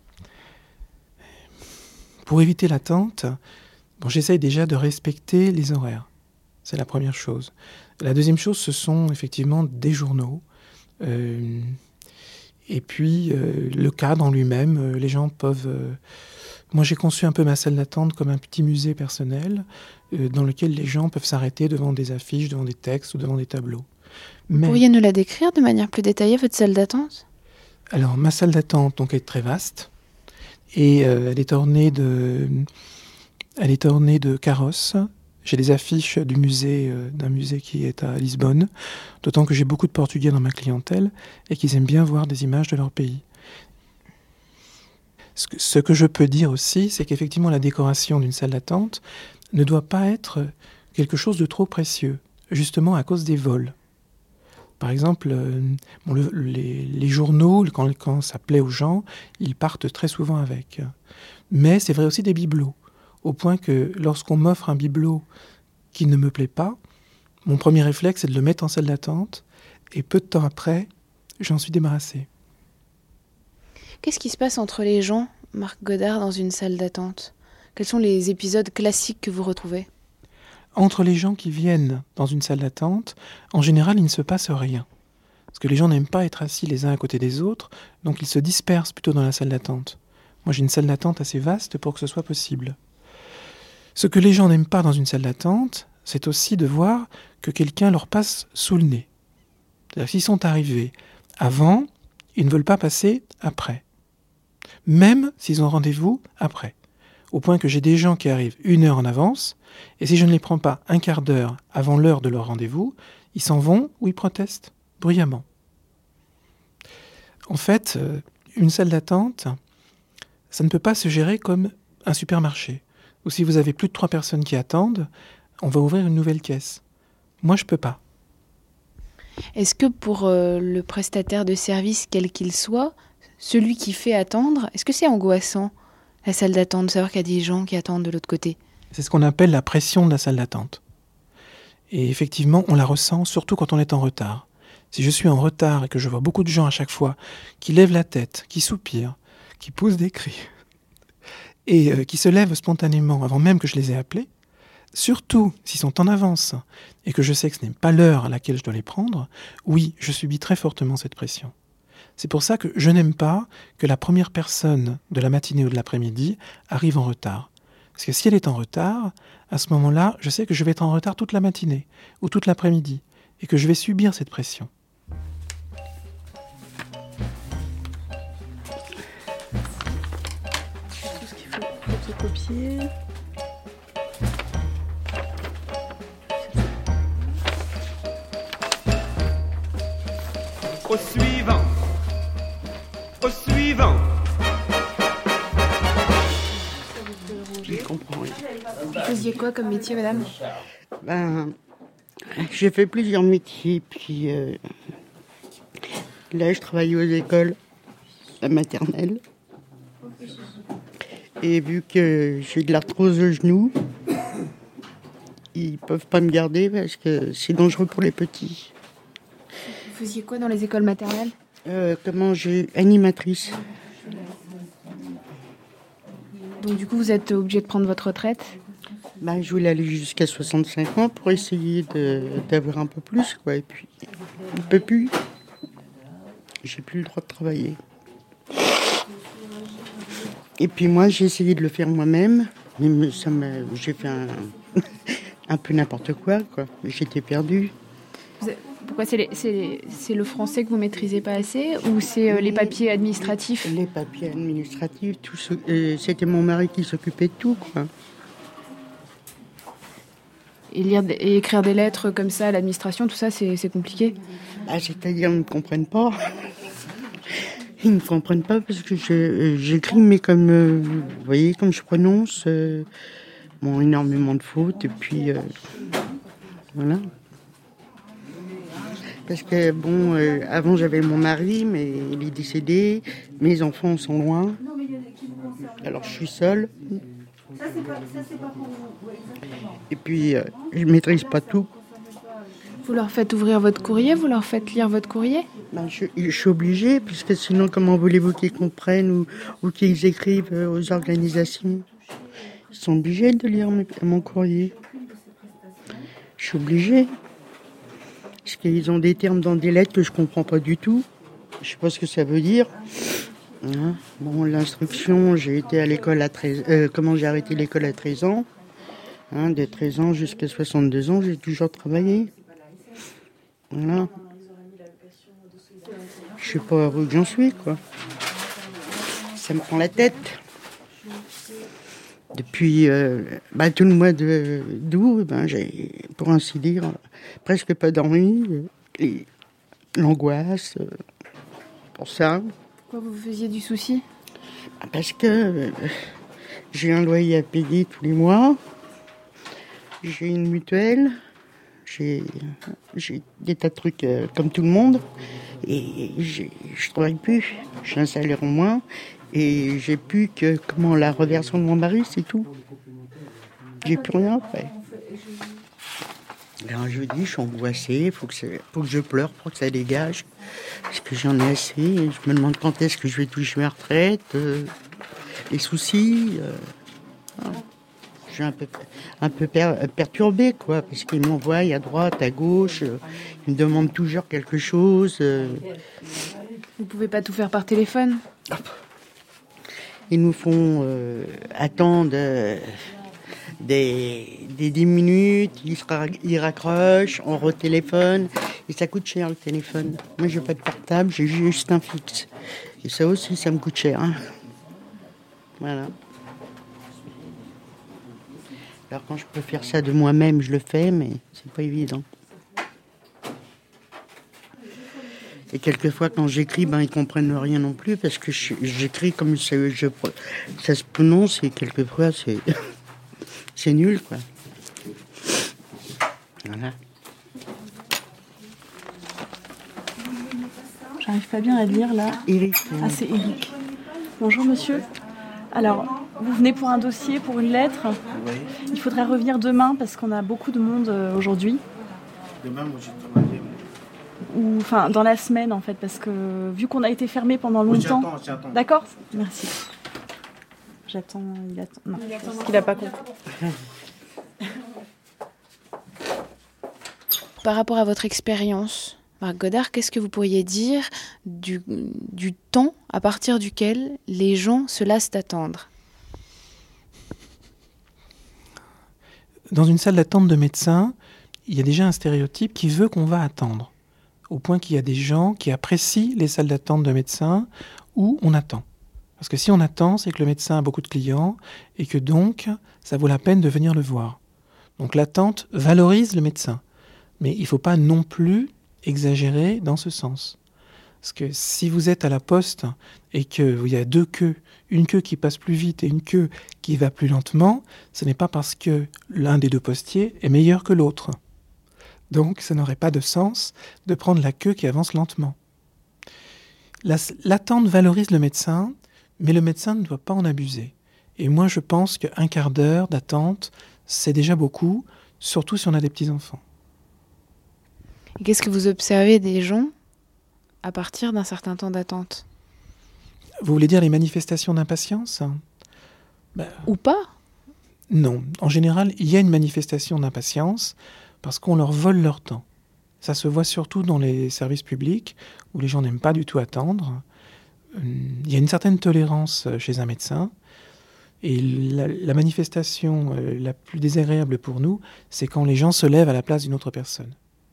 Pour éviter l'attente, bon, j'essaye déjà de respecter les horaires. C'est la première chose. La deuxième chose, ce sont effectivement des journaux. Euh, et puis, euh, le cadre en lui-même, euh, les gens peuvent... Euh, Moi, j'ai conçu un peu ma salle d'attente comme un petit musée personnel euh, dans lequel les gens peuvent s'arrêter devant des affiches, devant des textes ou devant des tableaux. Mais... Vous pourriez nous la décrire de manière plus détaillée, votre salle d'attente ? Alors, ma salle d'attente donc, est très vaste et euh, elle est ornée de, elle est ornée de carrosses. J'ai des affiches du musée, euh, d'un musée qui est à Lisbonne, d'autant que j'ai beaucoup de Portugais dans ma clientèle et qu'ils aiment bien voir des images de leur pays. Ce que je peux dire aussi, c'est qu'effectivement la décoration d'une salle d'attente ne doit pas être quelque chose de trop précieux, justement à cause des vols. Par exemple, euh, bon, le, les, les journaux, quand, quand ça plaît aux gens, ils partent très souvent avec. Mais c'est vrai aussi des bibelots, au point que lorsqu'on m'offre un bibelot qui ne me plaît pas, mon premier réflexe c'est de le mettre en salle d'attente, et peu de temps après, j'en suis débarrassé. Qu'est-ce qui se passe entre les gens, Marc Godard, dans une salle d'attente ? Quels sont les épisodes classiques que vous retrouvez ? Entre les gens qui viennent dans une salle d'attente, en général, il ne se passe rien. Parce que les gens n'aiment pas être assis les uns à côté des autres, donc ils se dispersent plutôt dans la salle d'attente. Moi, j'ai une salle d'attente assez vaste pour que ce soit possible. Ce que les gens n'aiment pas dans une salle d'attente, c'est aussi de voir que quelqu'un leur passe sous le nez. C'est-à-dire s'ils sont arrivés avant, ils ne veulent pas passer après. Même s'ils ont rendez-vous après. Au point que j'ai des gens qui arrivent une heure en avance, et si je ne les prends pas un quart d'heure avant l'heure de leur rendez-vous, ils s'en vont ou ils protestent, bruyamment. En fait, une salle d'attente, ça ne peut pas se gérer comme un supermarché, où si vous avez plus de trois personnes qui attendent, on va ouvrir une nouvelle caisse. Moi, je ne peux pas. Est-ce que pour euh, le prestataire de service, quel qu'il soit, celui qui fait attendre, est-ce que c'est angoissant, la salle d'attente, de savoir qu'il y a des gens qui attendent de l'autre côté ? C'est ce qu'on appelle la pression de la salle d'attente. Et effectivement, on la ressent surtout quand on est en retard. Si je suis en retard et que je vois beaucoup de gens à chaque fois qui lèvent la tête, qui soupirent, qui poussent des cris, et euh, qui se lèvent spontanément avant même que je les ai appelés, surtout s'ils sont en avance et que je sais que ce n'est pas l'heure à laquelle je dois les prendre, oui, je subis très fortement cette pression. C'est pour ça que je n'aime pas que la première personne de la matinée ou de l'après-midi arrive en retard. Parce que si elle est en retard, à ce moment-là, je sais que je vais être en retard toute la matinée ou toute l'après-midi et que je vais subir cette pression. Tout ce qu'il faut photocopier. Au suivant. Au suivant. Je comprends rien. Vous faisiez quoi comme métier, madame? Ben, j'ai fait plusieurs métiers, puis euh, là, je travaille aux écoles, la maternelle. Et vu que j'ai de l'arthrose au genou, ils peuvent pas me garder parce que c'est dangereux pour les petits. Vous faisiez quoi dans les écoles maternelles? euh, Comment j'ai animatrice. Donc du coup, vous êtes obligé de prendre votre retraite? Bah, je voulais aller jusqu'à soixante-cinq ans pour essayer de, d'avoir un peu plus, quoi. Et puis, on ne peut plus. J'ai plus le droit de travailler. Et puis moi, j'ai essayé de le faire moi-même, mais ça m'a, j'ai fait un, un peu n'importe quoi, quoi. J'étais perdue. Vous êtes- Pourquoi c'est, les- c'est, les- c'est le français que vous maîtrisez pas assez ou c'est euh, les papiers administratifs? Les papiers administratifs, tout ce- euh, c'était mon mari qui s'occupait de tout, quoi. Et, lire, des- et écrire des lettres comme ça à l'administration, tout ça, c'est, c'est compliqué? Ah, c'est-à-dire, ils ne me comprennent pas. Ils ne me comprennent pas parce que je, euh, j'écris, mais comme, euh, vous voyez, comme je prononce, euh, bon, énormément de fautes, et puis, euh, voilà. Parce que, bon, euh, avant, j'avais mon mari, mais il est décédé, mes enfants sont loin, alors je suis seule. Et puis, euh, je ne maîtrise pas tout. Vous leur faites ouvrir votre courrier? Vous leur faites lire votre courrier? Ben, je, je suis obligée, puisque sinon, comment voulez-vous qu'ils comprennent ou, ou qu'ils écrivent aux organisations? Ils sont obligés de lire mes- mon courrier. Je suis obligée. Parce qu'ils ont des termes dans des lettres que je ne comprends pas du tout. Je ne sais pas ce que ça veut dire. Hein? Bon, l'instruction, j'ai été à l'école à treize... Euh, comment j'ai arrêté l'école à treize ans. Hein, de treize ans jusqu'à soixante-deux ans, j'ai toujours travaillé. Voilà. Je sais pas où j'en suis, quoi. Ça me prend la tête. Depuis euh, bah, tout le mois de, d'août, ben, j'ai, pour ainsi dire, presque pas dormi. Et l'angoisse, euh, pour ça. Pourquoi vous vous faisiez du souci? Parce que euh, j'ai un loyer à payer tous les mois. J'ai une mutuelle. J'ai, j'ai des tas de trucs euh, comme tout le monde. Et j'ai, je travaille plus. J'ai un salaire en moins. Et j'ai plus que comment la reversion de mon mari, c'est tout. J'ai plus rien après. Alors je dis, je suis angoissée, il faut, que ça- faut que je pleure pour que ça dégage. Parce que j'en ai assez. Et je me demande quand est-ce que je vais toucher ma retraite. euh, les soucis. euh, voilà. Je suis un peu, un peu per- perturbée, quoi. Parce qu'ils m'envoient à droite, à gauche. euh, ils me demandent toujours quelque chose. euh, Vous pouvez pas tout faire par téléphone? Ils nous font euh, attendre euh, des, des dix minutes, ils, se ra- ils raccrochent, on retéléphone, et ça coûte cher le téléphone. Moi, j'ai pas de portable, j'ai juste un fixe. Et ça aussi, ça me coûte cher. Hein. Voilà. Alors quand je peux faire ça de moi-même, je le fais, mais c'est pas évident. Et quelquefois, quand j'écris, ben, ils comprennent rien non plus, parce que je- j'écris comme ça, je, ça se prononce, et quelquefois, c'est, c'est nul, quoi. Voilà. J'arrive pas bien à lire là. Eric. Ah, c'est Eric. Bonjour monsieur. Alors, vous venez pour un dossier, pour une lettre. Oui. Il faudrait revenir demain parce qu'on a beaucoup de monde euh, aujourd'hui. Demain, moi, j'ai travaillé. Ou enfin dans la semaine en fait, parce que vu qu'on a été fermé pendant Oui, longtemps. j'attends, j'attends. D'accord. Merci. J'attends. Il attend. Non, je pense qu'il a pas compris. Par rapport à votre expérience, Marc Godard, qu'est-ce que vous pourriez dire du, du temps à partir duquel les gens se lassent d'attendre? Dans une salle d'attente de médecins, il y a déjà un stéréotype qui veut qu'on va attendre. Au point qu'il y a des gens qui apprécient les salles d'attente de médecins où on attend. Parce que si on attend, c'est que le médecin a beaucoup de clients et que donc, ça vaut la peine de venir le voir. Donc l'attente valorise le médecin. Mais il ne faut pas non plus exagérer dans ce sens. Parce que si vous êtes à la poste et qu'il y a deux queues, une queue qui passe plus vite et une queue qui va plus lentement, ce n'est pas parce que l'un des deux postiers est meilleur que l'autre. Donc, ça n'aurait pas de sens de prendre la queue qui avance lentement. La, l'attente valorise le médecin, mais le médecin ne doit pas en abuser. Et moi, je pense qu'un quart d'heure d'attente, c'est déjà beaucoup, surtout si on a des petits-enfants. Et qu'est-ce que vous observez des gens à partir d'un certain temps d'attente ? Vous voulez dire les manifestations d'impatience ? Ben, Ou pas ? Non. En général, il y a une manifestation d'impatience parce qu'on leur vole leur temps. Ça se voit surtout dans les services publics où les gens n'aiment pas du tout attendre. Il y a une certaine tolérance chez un médecin. Et la, la manifestation euh, la plus désagréable pour nous, c'est quand les gens se lèvent à la place d'une autre personne.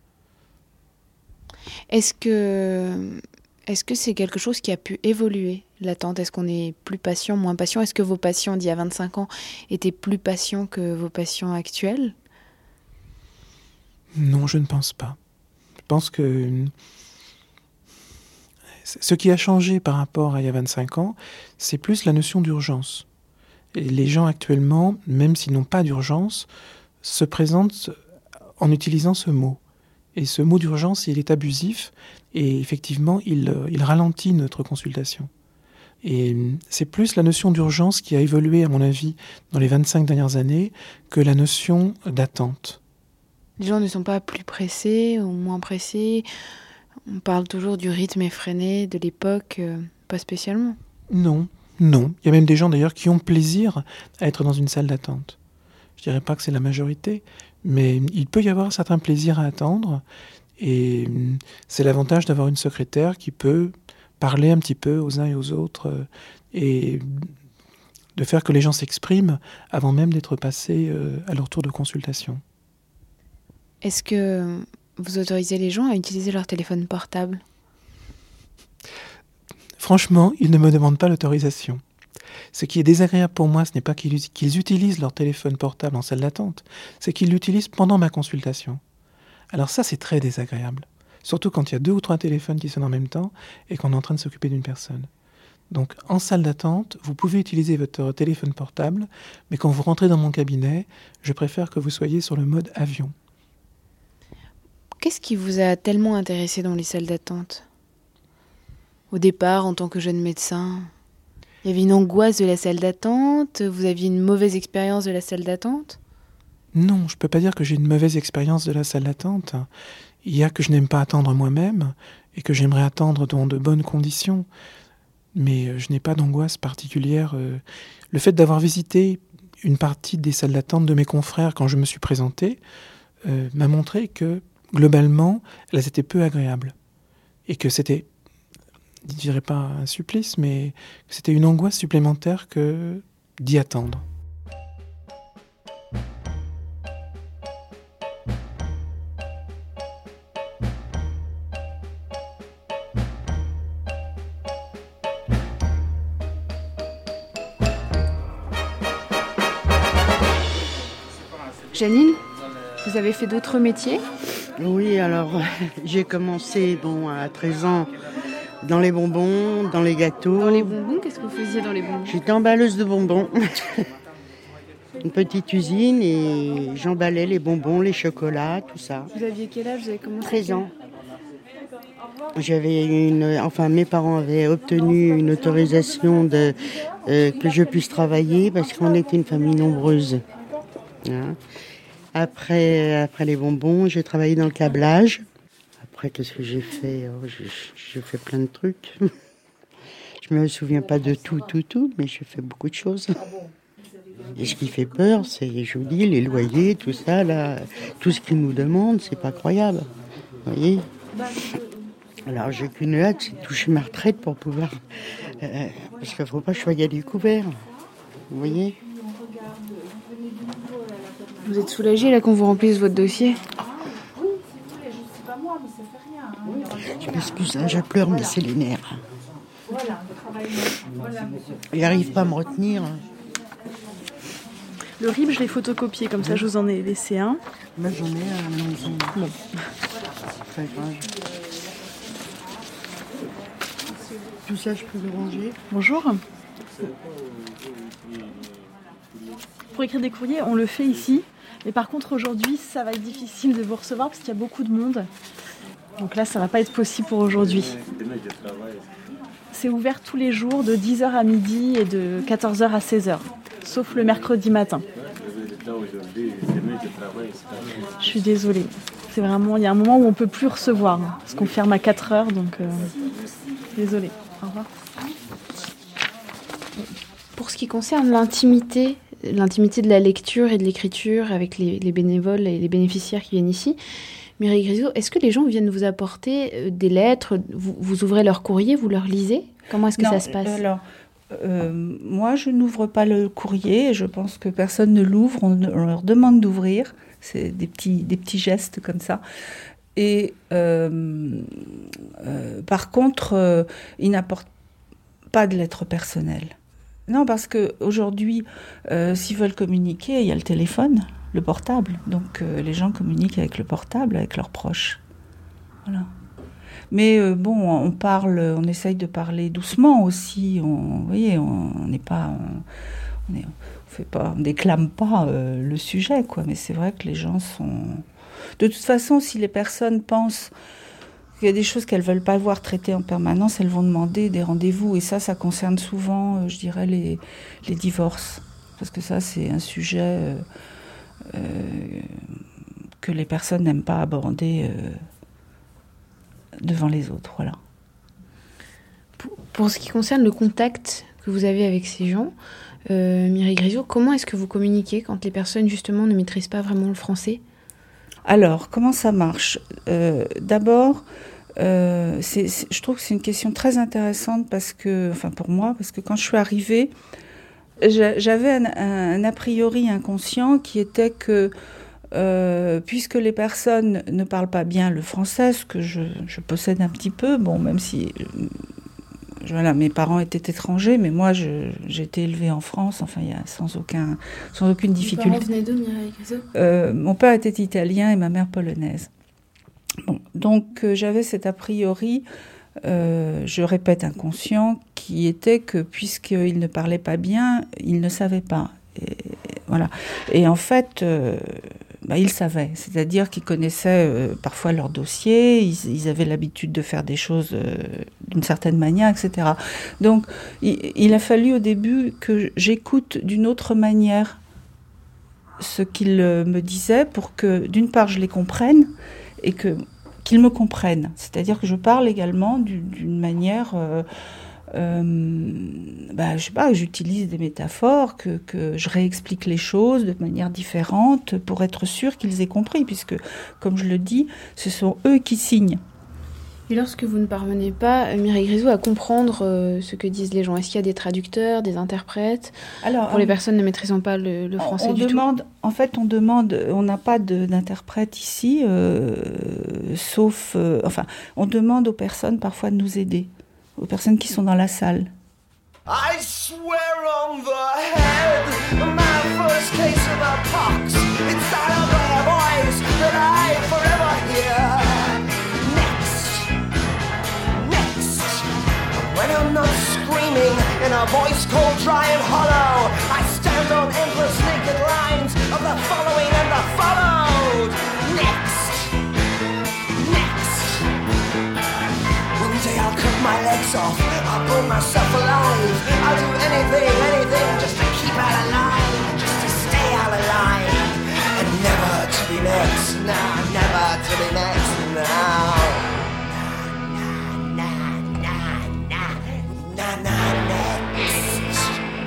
Est-ce que, est-ce que c'est quelque chose qui a pu évoluer, l'attente ? Est-ce qu'on est plus patient, moins patient ? Est-ce que vos patients d'il y a vingt-cinq ans étaient plus patients que vos patients actuels ? Non, je ne pense pas. Je pense que ce qui a changé par rapport à il y a vingt-cinq ans, c'est plus la notion d'urgence. Et les gens actuellement, même s'ils n'ont pas d'urgence, se présentent en utilisant ce mot. Et ce mot d'urgence, il est abusif et effectivement, il, il ralentit notre consultation. Et c'est plus la notion d'urgence qui a évolué, à mon avis, dans les vingt-cinq dernières années, que la notion d'attente. Les gens ne sont pas plus pressés ou moins pressés. On parle toujours du rythme effréné de l'époque, euh, pas spécialement. Non, non. Il y a même des gens d'ailleurs qui ont plaisir à être dans une salle d'attente. Je dirais pas que c'est la majorité, mais il peut y avoir un certain plaisir à attendre. Et c'est l'avantage d'avoir une secrétaire qui peut parler un petit peu aux uns et aux autres euh, et de faire que les gens s'expriment avant même d'être passés euh, à leur tour de consultation. Est-ce que vous autorisez les gens à utiliser leur téléphone portable ? Franchement, ils ne me demandent pas l'autorisation. Ce qui est désagréable pour moi, ce n'est pas qu'ils, qu'ils utilisent leur téléphone portable en salle d'attente, c'est qu'ils l'utilisent pendant ma consultation. Alors ça, c'est très désagréable. Surtout quand il y a deux ou trois téléphones qui sonnent en même temps et qu'on est en train de s'occuper d'une personne. Donc, en salle d'attente, vous pouvez utiliser votre téléphone portable, mais quand vous rentrez dans mon cabinet, je préfère que vous soyez sur le mode avion. Qu'est-ce qui vous a tellement intéressé dans les salles d'attente ? Au départ, en tant que jeune médecin, il y avait une angoisse de la salle d'attente ? Vous aviez une mauvaise expérience de la salle d'attente ? Non, je ne peux pas dire que j'ai une mauvaise expérience de la salle d'attente. Il y a que je n'aime pas attendre moi-même et que j'aimerais attendre dans de bonnes conditions. Mais je n'ai pas d'angoisse particulière. Le fait d'avoir visité une partie des salles d'attente de mes confrères quand je me suis présenté euh, m'a montré que, globalement, elles étaient peu agréables. Et que c'était, je ne dirais pas un supplice, mais que c'était une angoisse supplémentaire que d'y attendre. Janine, vous avez fait d'autres métiers ? Oui, alors j'ai commencé bon, à treize ans dans les bonbons, dans les gâteaux. Dans les bonbons, qu'est-ce que vous faisiez dans les bonbons ? J'étais emballeuse de bonbons. Une petite usine et j'emballais les bonbons, les chocolats, tout ça. Vous aviez quel âge ? Vous avez commencé ? treize ans. J'avais une, enfin mes parents avaient obtenu une autorisation de, euh, que je puisse travailler parce qu'on était une famille nombreuse. Hein. Après, après les bonbons, j'ai travaillé dans le câblage. Après, qu'est-ce que j'ai fait ? Oh, j'ai, j'ai fait plein de trucs. Je me souviens pas de tout, tout, tout, mais j'ai fait beaucoup de choses. Et ce qui fait peur, c'est, je vous dis, les loyers, tout ça, là, tout ce qu'ils nous demandent, c'est pas croyable. Vous voyez ? Alors, j'ai qu'une hâte, c'est de toucher ma retraite pour pouvoir... Euh, parce qu'il ne faut pas que je sois à découvert. Vous voyez ? Vous êtes soulagée là qu'on vous remplisse votre dossier ? Je m'excuse, hein, je pleure, mais c'est les nerfs. Il n'arrive pas à me retenir. Le R I B, je l'ai photocopié, comme ça je vous en ai laissé un. Moi j'en ai à la maison. Bon. C'est pas grave. Tout ça, je peux le ranger. Bonjour. Pour écrire des courriers, on le fait ici. Mais par contre, aujourd'hui, ça va être difficile de vous recevoir parce qu'il y a beaucoup de monde. Donc là, ça va pas être possible pour aujourd'hui. C'est ouvert tous les jours de dix heures à midi et de quatorze heures à seize heures, sauf le mercredi matin. Je suis désolée. C'est vraiment, il y a un moment où on peut plus recevoir, hein, parce qu'on ferme à quatre heures, donc euh, désolée. Au revoir. Pour ce qui concerne l'intimité, l'intimité de la lecture et de l'écriture avec les, les bénévoles et les bénéficiaires qui viennent ici, Mireille Grisot, est-ce que les gens viennent vous apporter des lettres, vous, vous ouvrez leur courrier, vous leur lisez? Comment est-ce que non, ça se passe? Alors, euh, moi, je n'ouvre pas le courrier, et je pense que personne ne l'ouvre, on, on leur demande d'ouvrir, c'est des petits, des petits gestes comme ça. Et euh, euh, par contre, euh, ils n'apportent pas de lettres personnelles. Non, parce qu'aujourd'hui, euh, s'ils veulent communiquer, il y a le téléphone, le portable. Donc euh, les gens communiquent avec le portable, avec leurs proches. Voilà. Mais euh, bon, on parle, on essaye de parler doucement aussi. On, vous voyez, on n'est pas, on, on, est, on fait pas, on déclame pas euh, le sujet, quoi. Mais c'est vrai que les gens sont. De toute façon, si les personnes pensent qu'il y a des choses qu'elles veulent pas voir traitées en permanence, elles vont demander des rendez-vous. Et ça, ça concerne souvent, euh, je dirais, les, les divorces, parce que ça, c'est un sujet euh, euh, que les personnes n'aiment pas aborder. Euh, devant les autres, voilà. Pour, pour ce qui concerne le contact que vous avez avec ces gens, euh, Mireille Grisot, comment est-ce que vous communiquez quand les personnes, justement, ne maîtrisent pas vraiment le français? Alors, comment ça marche? euh, D'abord, euh, c'est, c'est, je trouve que c'est une question très intéressante parce que, enfin pour moi, parce que quand je suis arrivée, j'avais un, un, un a priori inconscient qui était que Euh, puisque les personnes ne parlent pas bien le français, ce que je, je possède un petit peu, bon, même si je, voilà, mes parents étaient étrangers, mais moi je, j'ai été élevée en France, enfin il y a sans aucun, sans aucune difficulté. Vos parents venaient d'où, Mireille Grisot ? euh, Mon père était italien et ma mère polonaise. Bon, donc euh, j'avais cet a priori, euh, je répète inconscient, qui était que puisqu'ils ne parlaient pas bien, ils ne savaient pas. Et, voilà. Et en fait, euh, bah, ils savaient, c'est-à-dire qu'ils connaissaient euh, parfois leur dossier, ils, ils avaient l'habitude de faire des choses euh, d'une certaine manière, et cetera. Donc, il, il a fallu au début que j'écoute d'une autre manière ce qu'ils me disaient pour que, d'une part, je les comprenne et que, qu'ils me comprennent. C'est-à-dire que je parle également d'une, d'une manière... Euh, Euh, bah, je sais pas, j'utilise des métaphores, que, que je réexplique les choses de manière différente pour être sûr qu'ils aient compris, puisque, comme je le dis, ce sont eux qui signent. Et lorsque vous ne parvenez pas, Mireille Grisot, à comprendre euh, ce que disent les gens, est-ce qu'il y a des traducteurs, des interprètes? Alors, pour les personnes ne maîtrisant pas le, le français on du demande, tout? En fait, on demande, on n'a pas de, d'interprète ici, euh, sauf, euh, enfin, on demande aux personnes parfois de nous aider, aux personnes qui sont dans la salle. I swear on the head, my first case of the pox. It's that ugly voice that I forever hear. Next, next. When I'm not screaming in a voice cold, dry and hollow, I stand on endless naked lines of the following and the followed. Next, next. One day I'll cut my legs off, I'll burn myself alive. I'll do anything, anything just to keep out alive, just to stay out alive. And never to be next, nah, never to be next, now. Nah, nah, nah, nah, nah, nah, next.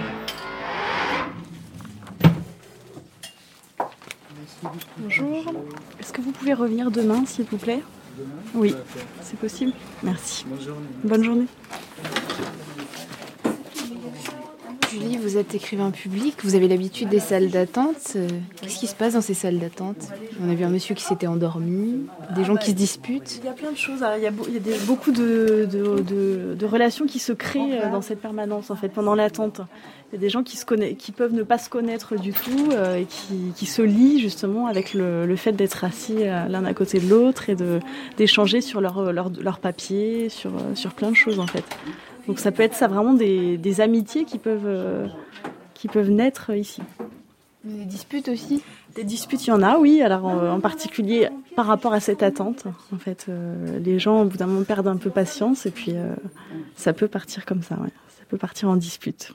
Bonjour, est-ce que vous pouvez revenir demain, s'il vous plaît? Oui, c'est possible. Merci. Bonne journée. Bonne journée. Julie, vous êtes écrivain public, vous avez l'habitude des salles d'attente. Qu'est-ce qui se passe dans ces salles d'attente? On a vu un monsieur qui s'était endormi, des gens qui se disputent. Il y a plein de choses. Il y a, il y a des, beaucoup de, de, de, de relations qui se créent dans cette permanence, en fait, pendant l'attente. Il y a des gens qui, se connaissent, qui peuvent ne pas se connaître du tout euh, et qui, qui se lient justement avec le, le fait d'être assis l'un à côté de l'autre et de, d'échanger sur leur, leur, leur papier, sur, sur plein de choses, en fait. Donc ça peut être ça vraiment des, des amitiés qui peuvent, euh, qui peuvent naître ici. Des disputes aussi? Des disputes, il y en a, oui. Alors en, en particulier par rapport à cette attente. En fait, euh, les gens au bout d'un moment perdent un peu patience et puis euh, ça peut partir comme ça. Ouais. Ça peut partir en dispute.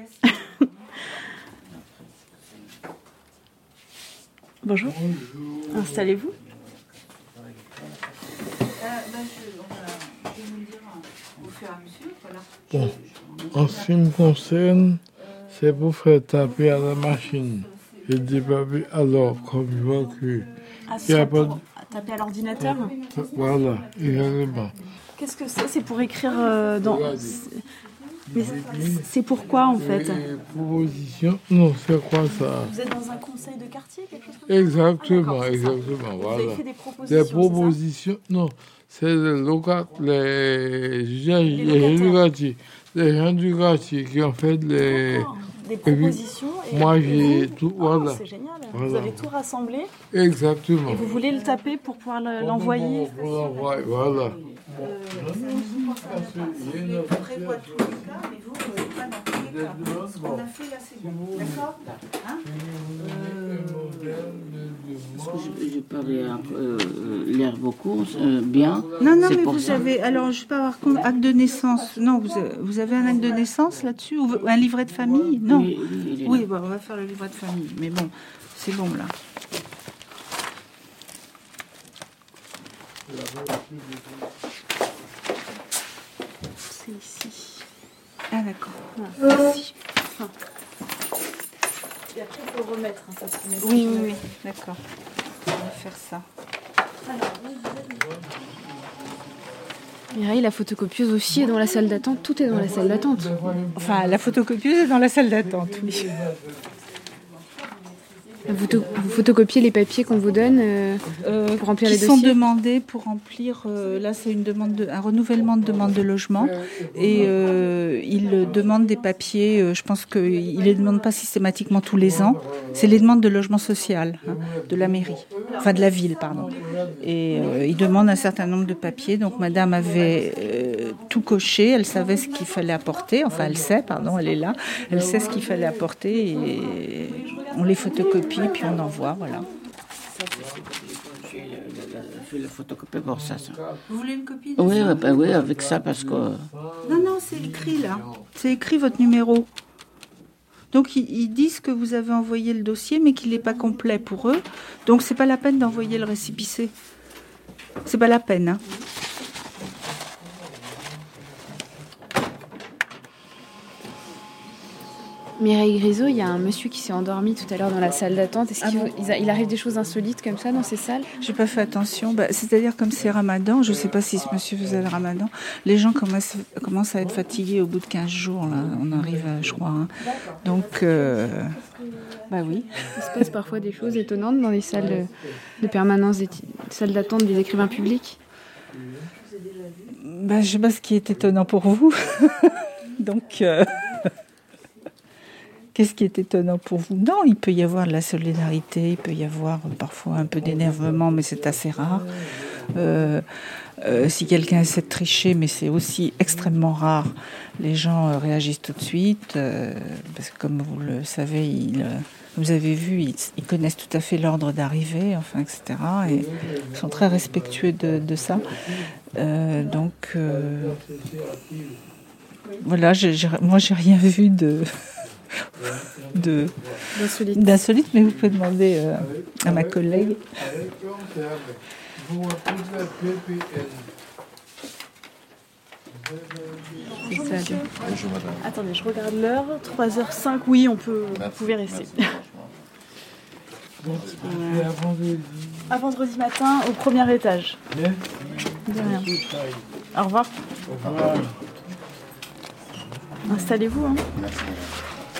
Bonjour. Bonjour. Installez-vous. Bon, en ce qui me concerne, c'est pour faire taper à la machine. Je dis papier alors, comme je vois que... Ah, c'est pour de... taper à l'ordinateur? Voilà, exactement. Qu'est-ce que c'est? C'est pour écrire euh, dans... Mais c'est pourquoi en fait? Les propositions? Non, c'est quoi ça? Vous êtes dans un conseil de quartier, quelque chose comme ça? Exactement, ah, exactement, vous voilà. Vous avez fait des propositions? Des propositions, non. C'est les locaux, les, les, les, les, les gens du quartier qui ont fait les... Des propositions et, et moi j'ai et tout, oh, voilà. C'est génial, voilà. Vous avez tout rassemblé. Exactement. Et vous voulez le taper pour pouvoir le, pour l'envoyer pour, pour l'envoyer, voilà. Euh, on prévoit tous les cas, mais vous, vous n'êtes pas dans tous les cas. Ce qu'on a fait là, c'est bon. D'accord hein euh, Est-ce que je, je parlais euh, lire beaucoup euh, bien? Non, non, mais vous ça. avez... Alors, je ne sais pas avoir compte, acte de naissance. Non, vous, vous avez un acte de naissance là-dessus? Ou un livret de famille? Non. Oui, oui, oui bon, on va faire le livret de famille. Mais bon, c'est bon, là. C'est ici. Ah, d'accord. Voilà. Merci. Enfin. Et après, il faut remettre. Hein, ça, oui, oui, oui. D'accord. On va faire ça. Alors, Mireille, la photocopieuse aussi est dans la salle d'attente. Tout est dans la salle d'attente. Enfin, la photocopieuse est dans la salle d'attente, oui. Vous, vous photocopiez les papiers qu'on vous donne euh, euh, pour remplir les dossiers? Qui sont demandés pour remplir, euh, là c'est une demande de, un renouvellement de demande de logement et euh, il demande des papiers, euh, je pense qu'il ne les demande pas systématiquement tous les ans, c'est les demandes de logement social hein, de la mairie, enfin de la ville pardon. Et euh, il demande un certain nombre de papiers, donc madame avait euh, tout coché, elle savait ce qu'il fallait apporter, enfin elle sait, pardon, elle est là, elle sait ce qu'il fallait apporter et on les photocopie. Puis on envoie, voilà. Je vais le photocopier pour ça, ça. Vous voulez une copie de oui, ça? bah, oui, avec ça, parce que... Non, non, c'est écrit, là. C'est écrit votre numéro. Donc, ils, ils disent que vous avez envoyé le dossier, mais qu'il n'est pas complet pour eux. Donc, c'est pas la peine d'envoyer le récépissé. C'est pas la peine, hein. Mireille Grisot, il y a un monsieur qui s'est endormi tout à l'heure dans la salle d'attente. Est-ce qu'il ah bon il arrive des choses insolites comme ça dans ces salles? J'ai pas fait attention. Bah, c'est-à-dire comme c'est Ramadan, je sais pas si ce monsieur faisait le Ramadan, les gens commencent, commencent à être fatigués au bout de quinze jours. Là. On arrive, je crois. Hein. Donc, euh, bah oui. Il se passe parfois des choses étonnantes dans les salles de, de permanence, des salles d'attente des écrivains publics. Bah, je sais pas ce qui est étonnant pour vous. Donc... Euh... Qu'est-ce qui est étonnant pour vous? Non, il peut y avoir de la solidarité, il peut y avoir parfois un peu d'énervement, mais c'est assez rare. Euh, euh, si quelqu'un essaie de tricher, mais c'est aussi extrêmement rare, les gens euh, réagissent tout de suite, euh, parce que comme vous le savez, ils, euh, vous avez vu, ils, ils connaissent tout à fait l'ordre d'arrivée, enfin, et cetera. Et ils sont très respectueux de, de ça. Euh, donc, euh, voilà, j'ai, j'ai, moi, j'ai rien vu de... De, d'insolite. d'insolite, mais vous pouvez demander euh, à ma collègue. Bonjour, monsieur. Bonjour, madame. Attendez, je regarde l'heure. trois heures cinq, oui, on peut, vous pouvez rester. Euh, à vendredi matin, au premier étage. De rien. Au revoir. Au revoir. Installez-vous. Hein.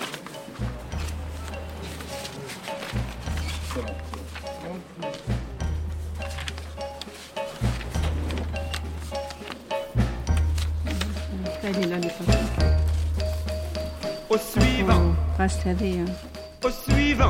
Elle est là, le patron. Au suivant. Faut installer. Hein. Au suivant.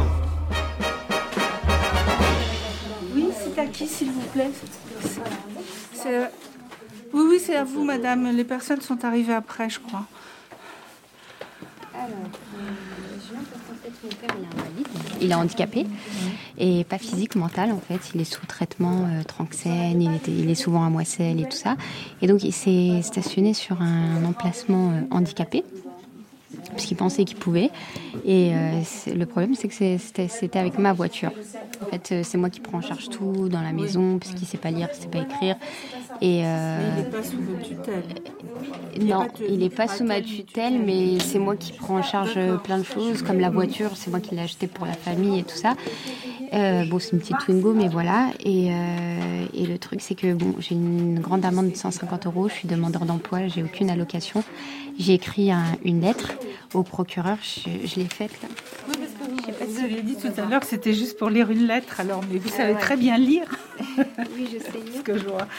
Oui, c'est à qui, s'il vous plaît? C'est... Oui, oui, c'est à vous, madame. Les personnes sont arrivées après, je crois. Alors, euh, je viens parce qu'en fait, mon père, il est invalide. Il est handicapé, et pas physique, mental, en fait. Il est sous traitement euh, Tranxène, il, était, il est souvent à Moisselles et tout ça. Et donc, il s'est stationné sur un emplacement euh, handicapé, puisqu'il pensait qu'il pouvait. Et euh, le problème, c'est que c'est, c'était, c'était avec ma voiture. En fait, euh, c'est moi qui prends en charge tout dans la maison, puisqu'il ne sait pas lire, il ne sait pas écrire. Et euh, mais il n'est pas sous votre tutelle. Non, il n'est pas sous ma tutelle, mais c'est moi qui prends en charge plein de choses, comme la voiture, c'est moi qui l'ai achetée pour la famille et tout ça. Euh, bon, c'est une petite Twingo, mais voilà. Et, euh, et le truc, c'est que bon, j'ai une grande amende de cent cinquante euros, je suis demandeur d'emploi, j'ai aucune allocation. J'ai écrit un, une lettre au procureur, je, je l'ai faite là. Oui, parce que vous, pas vous aviez dit tout à l'heure que c'était juste pour lire une lettre, alors, mais vous savez ah, ouais. très bien lire. Oui, je sais lire. Ce que je vois.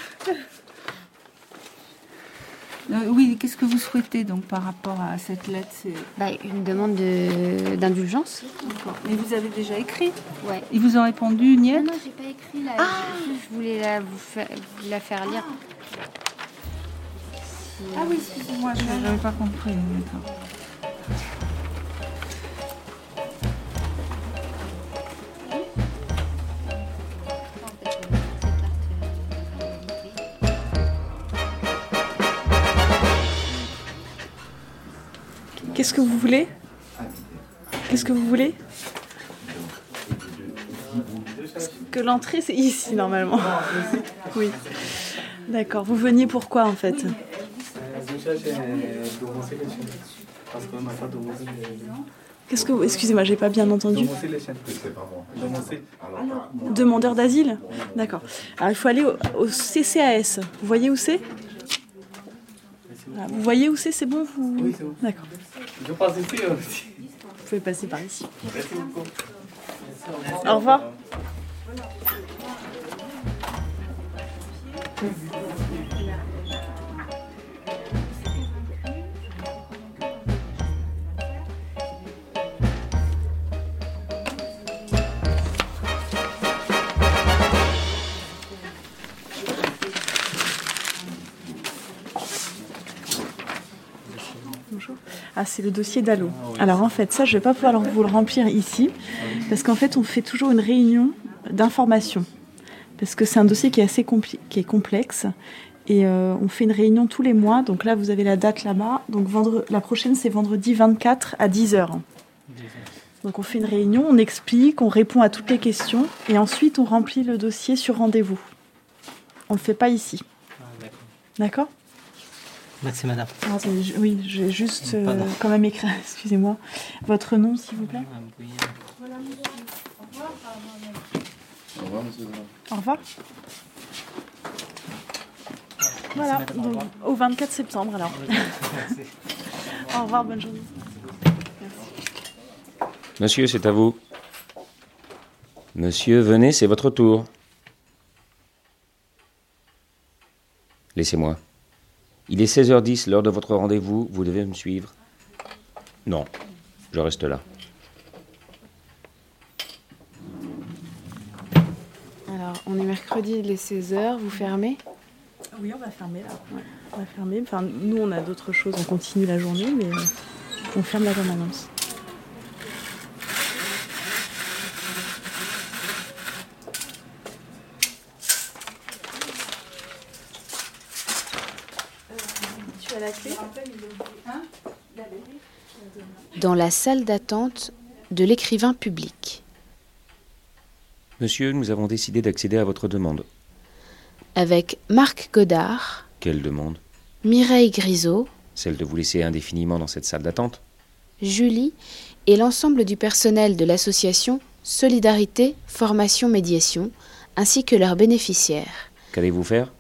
Euh, oui, qu'est-ce que vous souhaitez donc par rapport à cette lettre? C'est... Bah, une demande de, d'indulgence. D'accord. Mais vous avez déjà écrit? Ouais. Ils vous ont répondu, niet? Non, non, j'ai pas écrit là. Ah je, je voulais la, vous, faire, vous la faire lire. Si, ah oui, excusez-moi, je n'avais pas compris. D'accord. Qu'est-ce que vous voulez? Qu'est-ce que vous voulez? Que l'entrée, c'est ici, normalement. Oui. D'accord. Vous veniez pourquoi, en fait? Qu'est-ce que vous... Excusez-moi, j'ai pas bien entendu. Demandeur d'asile? D'accord. Alors, il faut aller au, au C C A S. Vous voyez où c'est? Vous voyez où c'est? C'est bon vous... Oui, c'est bon. D'accord. Je passe ici aussi. Vous pouvez passer par ici. Merci beaucoup. Au revoir. Ah, c'est le dossier d'Allo. Alors en fait, ça, je ne vais pas pouvoir vous le remplir ici, parce qu'en fait, on fait toujours une réunion d'information, parce que c'est un dossier qui est assez compli- qui est complexe, et euh, on fait une réunion tous les mois. Donc là, vous avez la date là-bas. Donc vendre... la prochaine, c'est vendredi vingt-quatre à dix heures. Donc on fait une réunion, on explique, on répond à toutes les questions, et ensuite on remplit le dossier sur rendez-vous. On ne le fait pas ici. Ah, d'accord. D'accord ? Merci madame. Ah, je, oui, je vais juste euh, quand même écrire, excusez-moi, votre nom s'il vous plaît. Au revoir monsieur. Au revoir. Voilà, donc, au vingt-quatre septembre alors. Au revoir, bonne journée. Merci. Monsieur, c'est à vous. Monsieur, venez, c'est votre tour. Laissez-moi. Il est seize heures dix, l'heure de votre rendez-vous. Vous devez me suivre. Non, je reste là. Alors, on est mercredi, il est seize heures. Vous fermez? Oui, on va fermer là. Ouais, on va fermer. Enfin, nous, on a d'autres choses. On continue la journée, mais on ferme la permanence. Dans la salle d'attente de l'écrivain public. Monsieur, nous avons décidé d'accéder à votre demande. Avec Marc Godard. Quelle demande? Mireille Grisot. Celle de vous laisser indéfiniment dans cette salle d'attente? Julie et l'ensemble du personnel de l'association Solidarité, Formation, Médiation, ainsi que leurs bénéficiaires. Qu'allez-vous faire?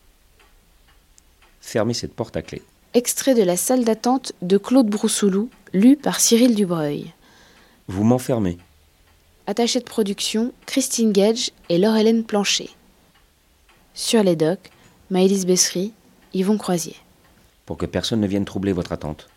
Fermez cette porte à clé. Extrait de la salle d'attente de Claude Broussoulou, lu par Cyril Dubreuil. Vous m'enfermez. Attachée de production, Christine Gage et Laure-Hélène Plancher. Sur les docks, Maëlys Bessery, Yvon Croisier. pour que personne ne vienne troubler votre attente.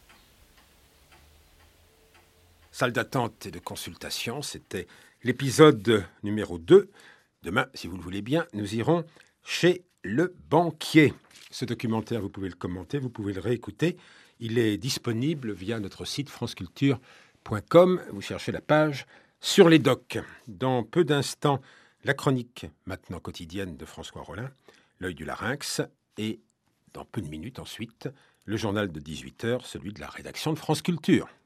Salle d'attente et de consultation, c'était l'épisode numéro deux. Demain, si vous le voulez bien, nous irons chez le banquier. Ce documentaire, vous pouvez le commenter, vous pouvez le réécouter. Il est disponible via notre site franceculture point com. Vous cherchez la page sur les docs. Dans peu d'instants, la chronique maintenant quotidienne de François Rollin, l'œil du larynx, et dans peu de minutes ensuite, le journal de dix-huit heures, celui de la rédaction de France Culture.